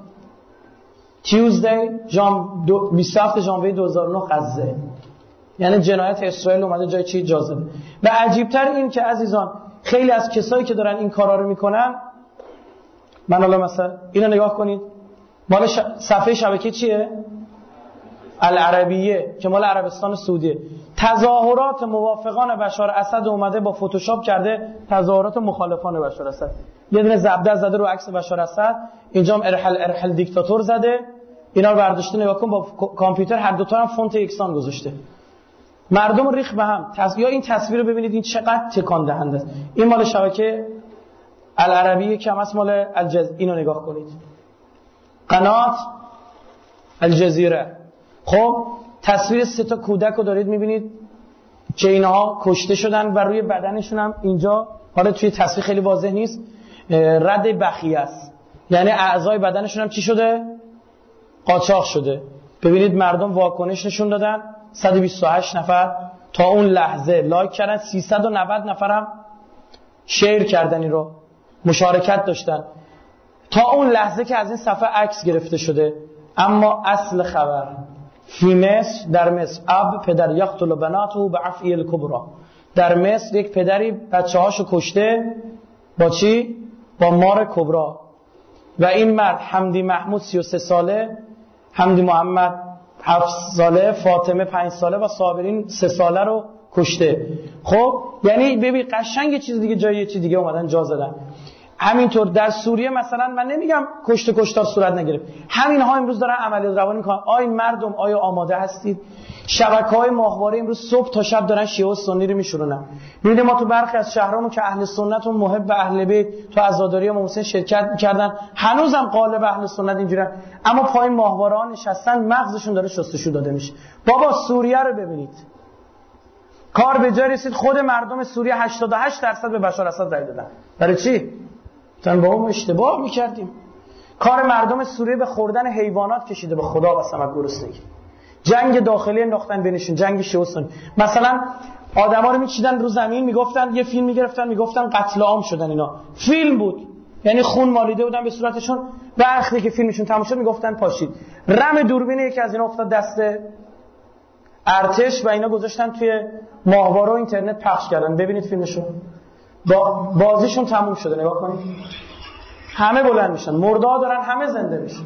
تیوزدی جام بیست و هفتم ژانویه دو هزار و نه غزه. یعنی جنایت اسرائیل اومده جای چی جاذبه. و عجیبتر این که عزیزان خیلی از کسایی که دارن این کارا رو میکنن، من حالا مثلا اینو نگاه کنید، مال ش... صفحه شبکه چیه؟ العربیه که مال عربستان سعودیه. تظاهرات موافقان بشار اسد اومده با فتوشاپ کرده تظاهرات مخالفان بشار اسد. یه دونه زبده زده رو عکس بشار اسد، اینجام ارحل ارحل دیکتاتور زده. اینا رو برداشته نگاه کن با کامپیوتر هر دو تا هم فونت یکسان گذاشته. مردم ریخ به هم. تصویر این تصویر رو ببینید، این چقدر تکان دهنده است. این مال شبکه العربیه که هم از مال الجزیره. اینو نگاه کنید، قنات الجزیره. خب تصویر سه تا کودک رو دارید میبینید که اینها کشته شدن و روی بدنشون هم اینجا، حالا توی تصویر خیلی واضح نیست، رد بخیه است، یعنی اعضای بدنشون هم چی شده؟ قاچاق شده. ببینید مردم واکنش نشون دادن، صد و بیست و هشت نفر تا اون لحظه لایک کردن، سیصد و نود نفر هم شیر کردن، این رو مشارکت داشتن تا اون لحظه که از این صفحه عکس گرفته شده. اما اصل خبر فی مصر، در مصر، اب پدر یقتل بناته بعفی الکبرى. در مصر یک پدری بچه‌هاشو کشته با چی؟ با مار کبرا. و این مرد حمدی محمود سی و سه ساله، حمدی محمد هفت ساله، فاطمه پنج ساله و صابرین سه ساله رو کشته. خب یعنی ببین قشنگ چیز دیگه جای چیز دیگه اومدن جا زدن. همینطور در سوریه مثلا، من نمیگم کشته کشتار صورت نگرفت، همین ها امروز دارن عملیات روانی میکنن. آی مردم، آیا آماده هستید؟ شبکه‌های ماهواره امروز صبح تا شب دارن شیعه و سنی رو میشورونن. میبینید ما تو برخی از شهرامون که اهل سنت و محب اهل بیت تو عزاداری امام حسین شرکت میکردن، هنوزم غالب اهل سنت اینجوریه، اما پایین ماهواره ها نشستن، مغزشون داره شستشو داده میشه. بابا سوریه رو ببینید، کار به جای رسید خود مردم سوریه هشتاد و هشت درصد به بشار اسد رای دادن. برای چی؟ چون با اون اشتباه میکردیم. کار مردم سوریه به خوردن حیوانات کشیده، به خدا قسم از گرسنگی. جنگ داخلی انداختن بینشون، جنگ شیعه و سنی. مثلا آدما رو میچیدن رو زمین، میگفتن یه فیلم میگرفتن میگفتن قتل عام شدن. اینا فیلم بود، یعنی خون مالیده بودن به صورتشون. وقتی که فیلمشون تموم شد میگفتن پاشید. رم دوربین یکی از اینا افتاد دست ارتش و اینا گذاشتن توی ماهواره و اینترنت پخش کردن. ببینید فیلمشون. با بازیشون تموم شده، نگاه کنید. همه بلند میشن، مردا دارن، همه زنده میشن.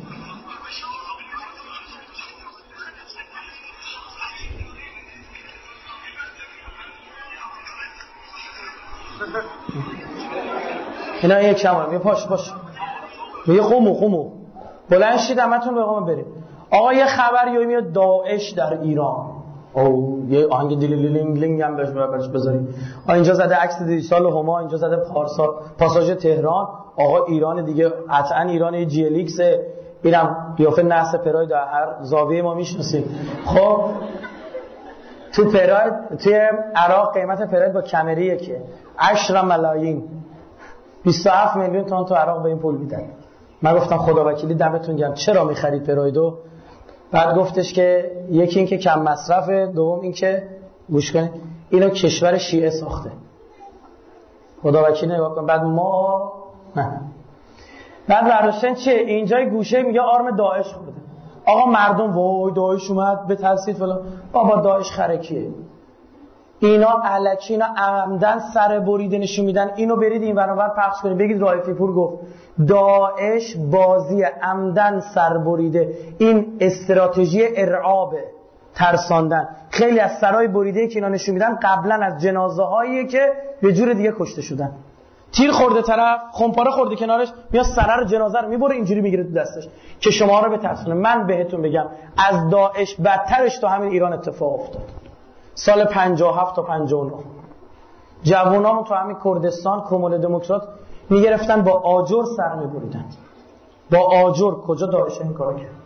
اینا یک شما یه پاش پاش یه قومو قومو بلند شید همتون به قوم برید. آقا یه خبری میاد داعش در ایران. او یه آهنگ دیلینگ لینگ هم بهش برش بذاریم. اینجا زده عکس دیجیتال هما، اینجا زده پارسا پاساژ تهران. آقا ایران دیگه قطعا ایران جی ال ایکس، اینم قیافه نحس پراید در هر زاویه ما میشناسیم. خب تو پراید توی عراق قیمت پراید با کمریه که عشر ملایین بیست و هفت میلیون تومان تو عراق به این پول میدن. من گفتم خدا وکیلی دمتون گرم چرا میخرید پرایدو؟ بعد گفتش که یکی این که کم مصرفه، دوم این که گوش کنید اینو کشور شیعه ساخته. خدا وکیلی نگاه کن. بعد ما نه. بعد برداشتن چه اینجای گوشه میگه آرم داعش بوده. آقا مردم وای داعش اومد به ترسید فلان. بابا داعش خرکیه. اینا الکی اینا عمدن سر بریده نشون میدن. اینو برید این ور اونور پخش کنید بگید رائفی پور گفت داعش بازی عمدن سر بریده. این استراتژی ارعاب ترساندن. خیلی از سرای بریده که اینا نشون میدن قبلا از جنازه هایی که یه جور دیگه کشته شدن. تیر خورده طرف، خمپاره خورده کنارش، میاد سره رو جنازه رو میبره اینجوری میگیره تو دستش که شما رو بترسونه. من بهتون بگم از داعش بدترش تو همین ایران اتفاق افتاد. سال پنجاه و هفت تا پنجاه و نه جوانامون تو همین کردستان کمال دموکرات میگرفتن با آجر سر میبریدن. با آجر. کجا داعش این کارو کرد؟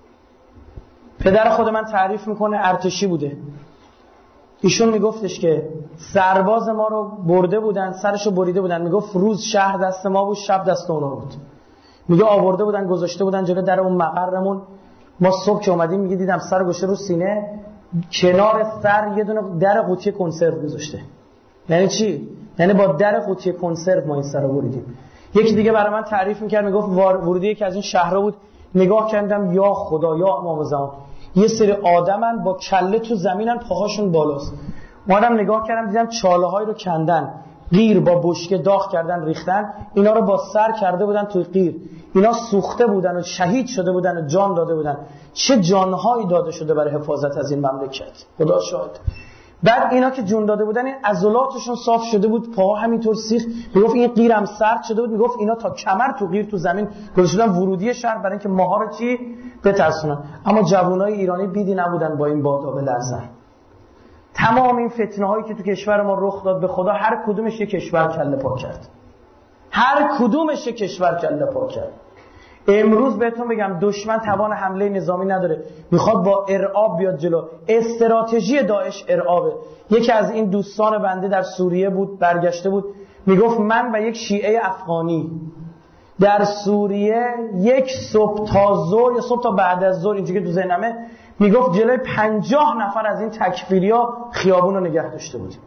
پدر خود من تعریف میکنه ارتشی بوده. ایشون میگفتش که سرباز ما رو برده بودن، سرشو بریده بودن. میگفت روز شهر دست ما بود، شب دست اونا بود. میگه آورده بودن گذاشته بودن جلوی در اون مقرمون. ما صبح که اومدیم میگه دیدم سر گوشه رو سینه، کنار سر یه دونه در قوطی کنسرو گذاشته. یعنی چی؟ یعنی با در قوطی کنسرو ما این سر رو بریدیم. یکی دیگه برای من تعریف میکرد میگفت ورودی یکی از این شهرها بود. نگاه کردم یا خدا یا امام زمان یه سری آدمن با کله تو زمینن پاهاشون بالاست. اومدم نگاه کردم دیدم چاله های رو کندن، قیر با بشکه داغ کردن ریختن، اینا رو با سر کرده بودن توی قیر. اینا سوخته بودن و شهید شده بودن و جان داده بودن. چه جانهایی داده شده برای حفاظت از این مملکت، خدا شاهد. بعد اینا که جون داده بودن این عضلاتشون صاف شده بود، پاها همینطور سیخ. میگفت این قیرم سرد شده بود. میگفت اینا تا کمر تو قیر تو زمین گذاشتن ورودی شهر برای اینکه ماها رو چی بترسونن. اما جوانای ایرانی بیدی نبودن با این بادا بلرزن. تمام این فتنه هایی که تو کشور ما رخ داد به خدا هر کدومش یک کشور کله پا کرد. هر کدومش یک کشور کله پا کرد. امروز بهتون بگم دشمن توان حمله نظامی نداره، میخواد با ارعاب بیاد جلو. استراتژی داعش ارعابه. یکی از این دوستان بنده در سوریه بود، برگشته بود، میگفت من و یک شیعه افغانی در سوریه یک صبح تا ظهر یا صبح تا بعد از ظهر اینجوری که تو ذهنمه، میگفت جلوی پنجاه نفر از این تکفیریا خیابون رو نگه داشته بودیم.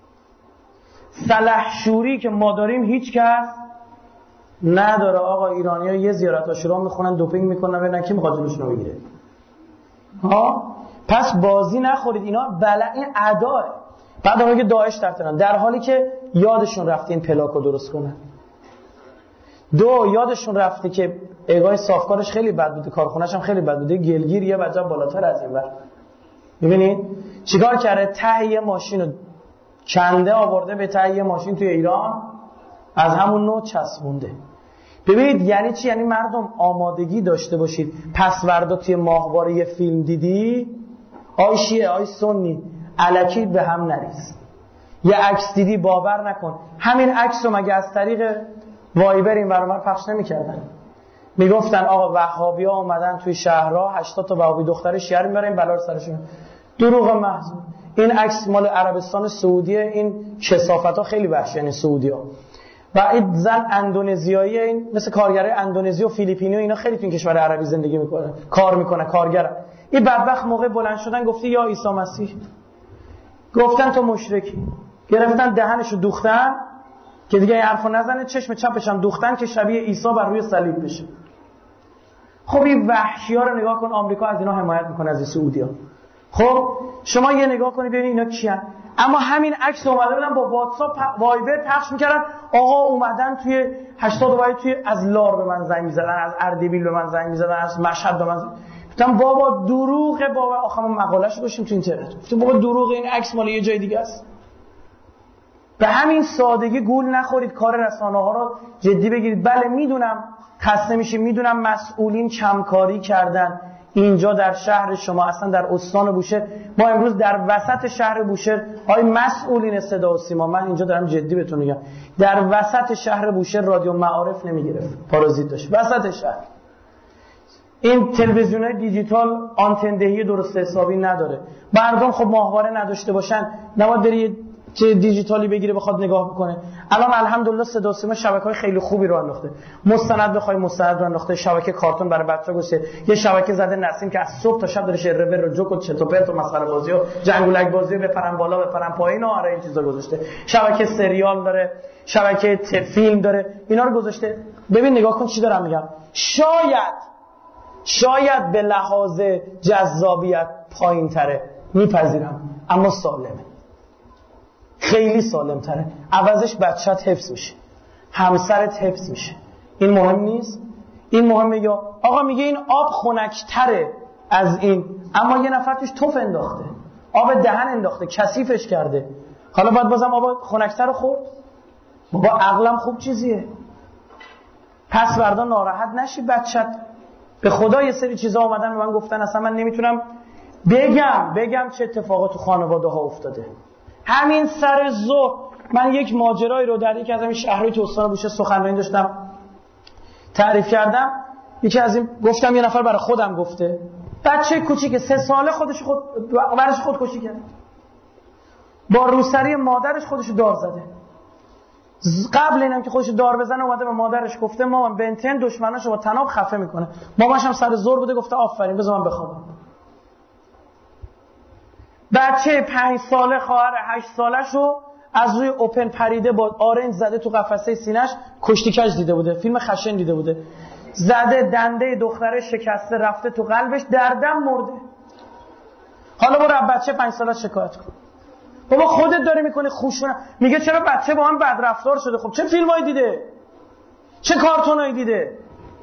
سلحشوری که ما داریم هیچ کس نداره. آقا ایرانی‌ها یه زیارت عاشورا میخونن، دوپینگ میکنن، ببینن کی میخواد جلوشون رو بگیره. ها پس بازی نخورید. اینا بلا این اداه. بعد اون که داعش طرفدارن در حالی که یادشون رفته این پلاکو درست کنن. دو یادشون رفته که اگای صافکارش خیلی بد بوده، کارخونه‌ش هم خیلی بد بوده، گلگیر یه بجا بالاتر از این بر. ببینید چیکار کرده؟ ته یه ماشین رو کنده آورده به ته یه ماشین توی ایران، از همون نوع چسبونده. ببینید یعنی چی؟ یعنی مردم آمادگی داشته باشید. پس وردا توی ماهواره یه فیلم دیدی، آی شیعه آی سنی، الکی به هم نریز. یه عکس دیدی باور نکن. همین عکس رو مگه از طریق وایبر این برامر پخش نمی‌کردن؟ میگفتن آقا وهابی‌ها اومدن توی شهرها هشتاد تا وهابی دختر شیعه رو می‌برن بلا رو سرشون. دروغ محض. این عکس مال عربستان سعودیه. این کثافت‌ها خیلی وحشیه این سعودی‌ها. و این زن اندونزیایی، این مثل کارگرای اندونزی و فیلیپینی و اینا خیلی تو این کشور عربی زندگی میکنن، کار میکنن، کارگرن. این بدبخت موقع بلند شدن گفتی یا عیسی مسیح، گفتن تو مشرکی، گرفتن دهنشو دوختن که دیگه این حرفو نزنه، چشم چپش هم دوختن که شبیه عیسی بر روی صلیب بشه. خب این وحشی‌ها رو نگاه کن، آمریکا از اینا حمایت میکنه، از این سعودی‌ها. خب شما یه نگاه کنید ببینید اینا کیان. اما همین عکس اومده بودن با واتساپ وایبر پخش میکردن، آقا اومدن توی هشتاد وای توی از لار به من زنگ میزدن، از اردبیل به من زنگ میزدن، از مشهد به من زنگ. گفتم بابا دروغه بابا. آخه ما مقالهشو گوشیم تو اینترنت. گفتم بابا دروغه، این عکس مال یه جای دیگه است. به همین سادگی گول نخورید، کار رسانه‌ها رو جدی بگیرید. بله میدونم خسته میشیم، میدونم مسئولین کمکاری کردن، اینجا در شهر شما، اصلا در استان بوشهر، ما امروز در وسط شهر بوشهر، های مسئولین صدا و سیما، من اینجا دارم جدی بهتون میگم، در وسط شهر بوشهر رادیو معارف نمیگرفت، پارازیت داشت وسط شهر. این تلویزیون‌های دیجیتال آنتندهی درست حسابی نداره. مردم خب ماهواره نداشته باشن، نباید بری چه دیجیتالی بگیره بخواد نگاه بکنه. الان الحمدلله صدا و سیما شبکه‌های خیلی خوبی رو انداخته. مستند بخوای مستند رو انداخته، شبکه کارتون برای بچه‌ها گذاشته، یه شبکه زده نسیم که از صبح تا شب داره شعر رور رو جوک و چت و پرت و مسخره بازی و جنگولک بازی و بپرن بالا بپرن پایین و آره این چیزا گذاشته. شبکه سریال داره، شبکه فیلم داره، اینا رو گذاشته. ببین نگاه کن چی دارم میگم. شاید شاید به لحاظ جذابیت پایین تره، میپذیرم، اما سالمه، خیلی سالم تره. عوضش بچت حفظ میشه، همسرت حفظ میشه. این مهم نیست؟ این مهمه. یا آقا میگه این آب خنک‌تره از این، اما یه نفر توش توف انداخته، آب دهن انداخته، کثیفش کرده، حالا باید بازم آب خنک‌تر خورد؟ بابا عقلم خوب چیزیه. پس فردا ناراحت نشی بچت. به خدا یه سری چیزا اومدن به من گفتن اصلا من نمیتونم بگم بگم چه اتفاقات تو خانواده ها افتاده. همین سر ظهر من یک ماجرایی رو در یکی از این شهرهای تو استان بوشهر سخنرانی داشتم تعریف کردم. یکی از این گفتم یه نفر برای خودم گفته، بچه کوچیک سه ساله خودش خود برش خودکشی کرد، با روسری مادرش خودشو دار زده. قبل اینم که خودش دار بزنه اومده به مادرش گفته مامان بنتن دشمناشو با طناب خفه میکنه. مامانش هم سر زور بوده گفته آفرین بذار من بخوابم. بچه پنج ساله خواهر هشت سالشو از روی اوپن پریده با آرنج زده تو قفسه سینه‌اش، کشتی کج دیده بوده، فیلم خشن دیده بوده، زده دنده دختره شکسته رفته تو قلبش، دردم مرده. حالا برو بچه پنج ساله شکایت کن. بابا خودت داری میکنی خوشونه. میگه چرا بچه با هم بد رفتار شده؟ خب چه فیلمایی دیده؟ چه کارتونایی دیده؟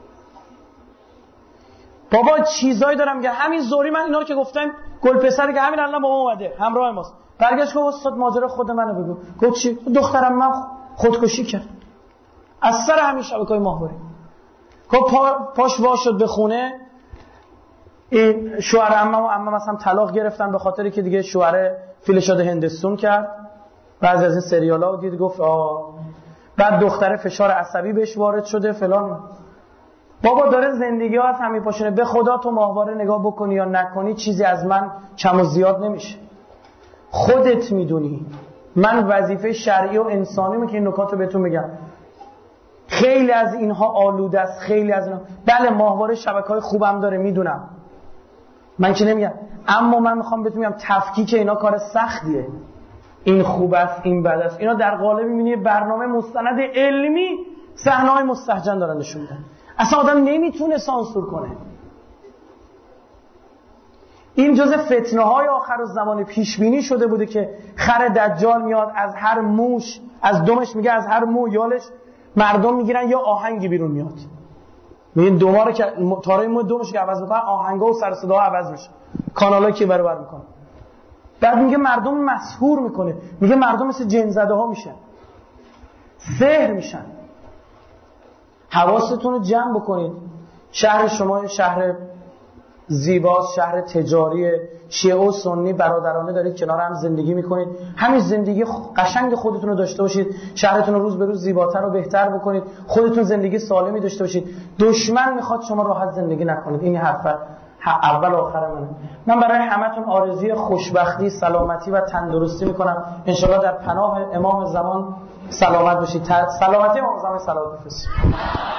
بابا چیزایی دارم میگم. همین زوری من اینا رو که گفتم، گل پسری که همین الان با ما اومده همراه ماست، برگشت گفت استاد ماجرا خود منو بگو. گفت چی؟ دخترم من خودکشی کرد از سر همین شبکه‌های ماهواره. گفت پا پاش وا شد به خونه. این شوهر عمم و عمم مثلا طلاق گرفتن به خاطری که دیگه شوهر فیلشاد هندستون کرد، بعضی از این سریالا دید گفت آه. بعد دختره فشار عصبی بهش وارد شده فلان. بابا داره زندگی ها از همین پاشونه. به خدا تو ماهواره نگاه بکنی یا نکنی چیزی از من کم و زیاد نمیشه. خودت میدونی من وظیفه شرعی و انسانی می که این نکات رو بهتون بگم. خیلی از اینها آلوده است، خیلی از اینها. بله ماهواره شبکه‌های خوبم داره میدونم، من که نمیگم، اما من میخوام بهتون میگم تفکیک اینا کار سختیه. این خوب است این بد است، اینا در قالب میبینی برنامه مستند علمی صحنه‌های مستهجن دارن نشون میدن. اصلا آدم نمیتونه سانسور کنه. این جزء فتنه‌های آخر الزمان پیش بینی شده بوده که خر دجال میاد از هر موش، از دمش میگه از هر مو یالش مردم میگیرن یا آهنگی بیرون میاد. میگن دوما رو که تارای مو دومش که عوض میکنن، آهنگا و سر صدا عوض میشه، کانالا که برابر بر میکنه. بعد میگه مردم مسحور میکنه، میگه مردم مثل جن زده ها میشن، سحر میشن. حواستون رو جمع بکنید. شهر شما شهر زیباست، شهر تجاری، شیعه و سنی برادرانه دارید کنار هم زندگی میکنید. همین زندگی قشنگ خودتون رو داشته باشید، شهرتون رو روز به روز زیباتر و بهتر بکنید، خودتون زندگی سالمی داشته باشید. دشمن میخواد شما راحت زندگی نکنید. این حرف اول و آخر منه. من برای همتون آرزوی خوشبختی، سلامتی و تندرستی میکنم. انشالله در پناه امام زمان سلامت باشید. سلامتی امام زمان صلوات بفرستید.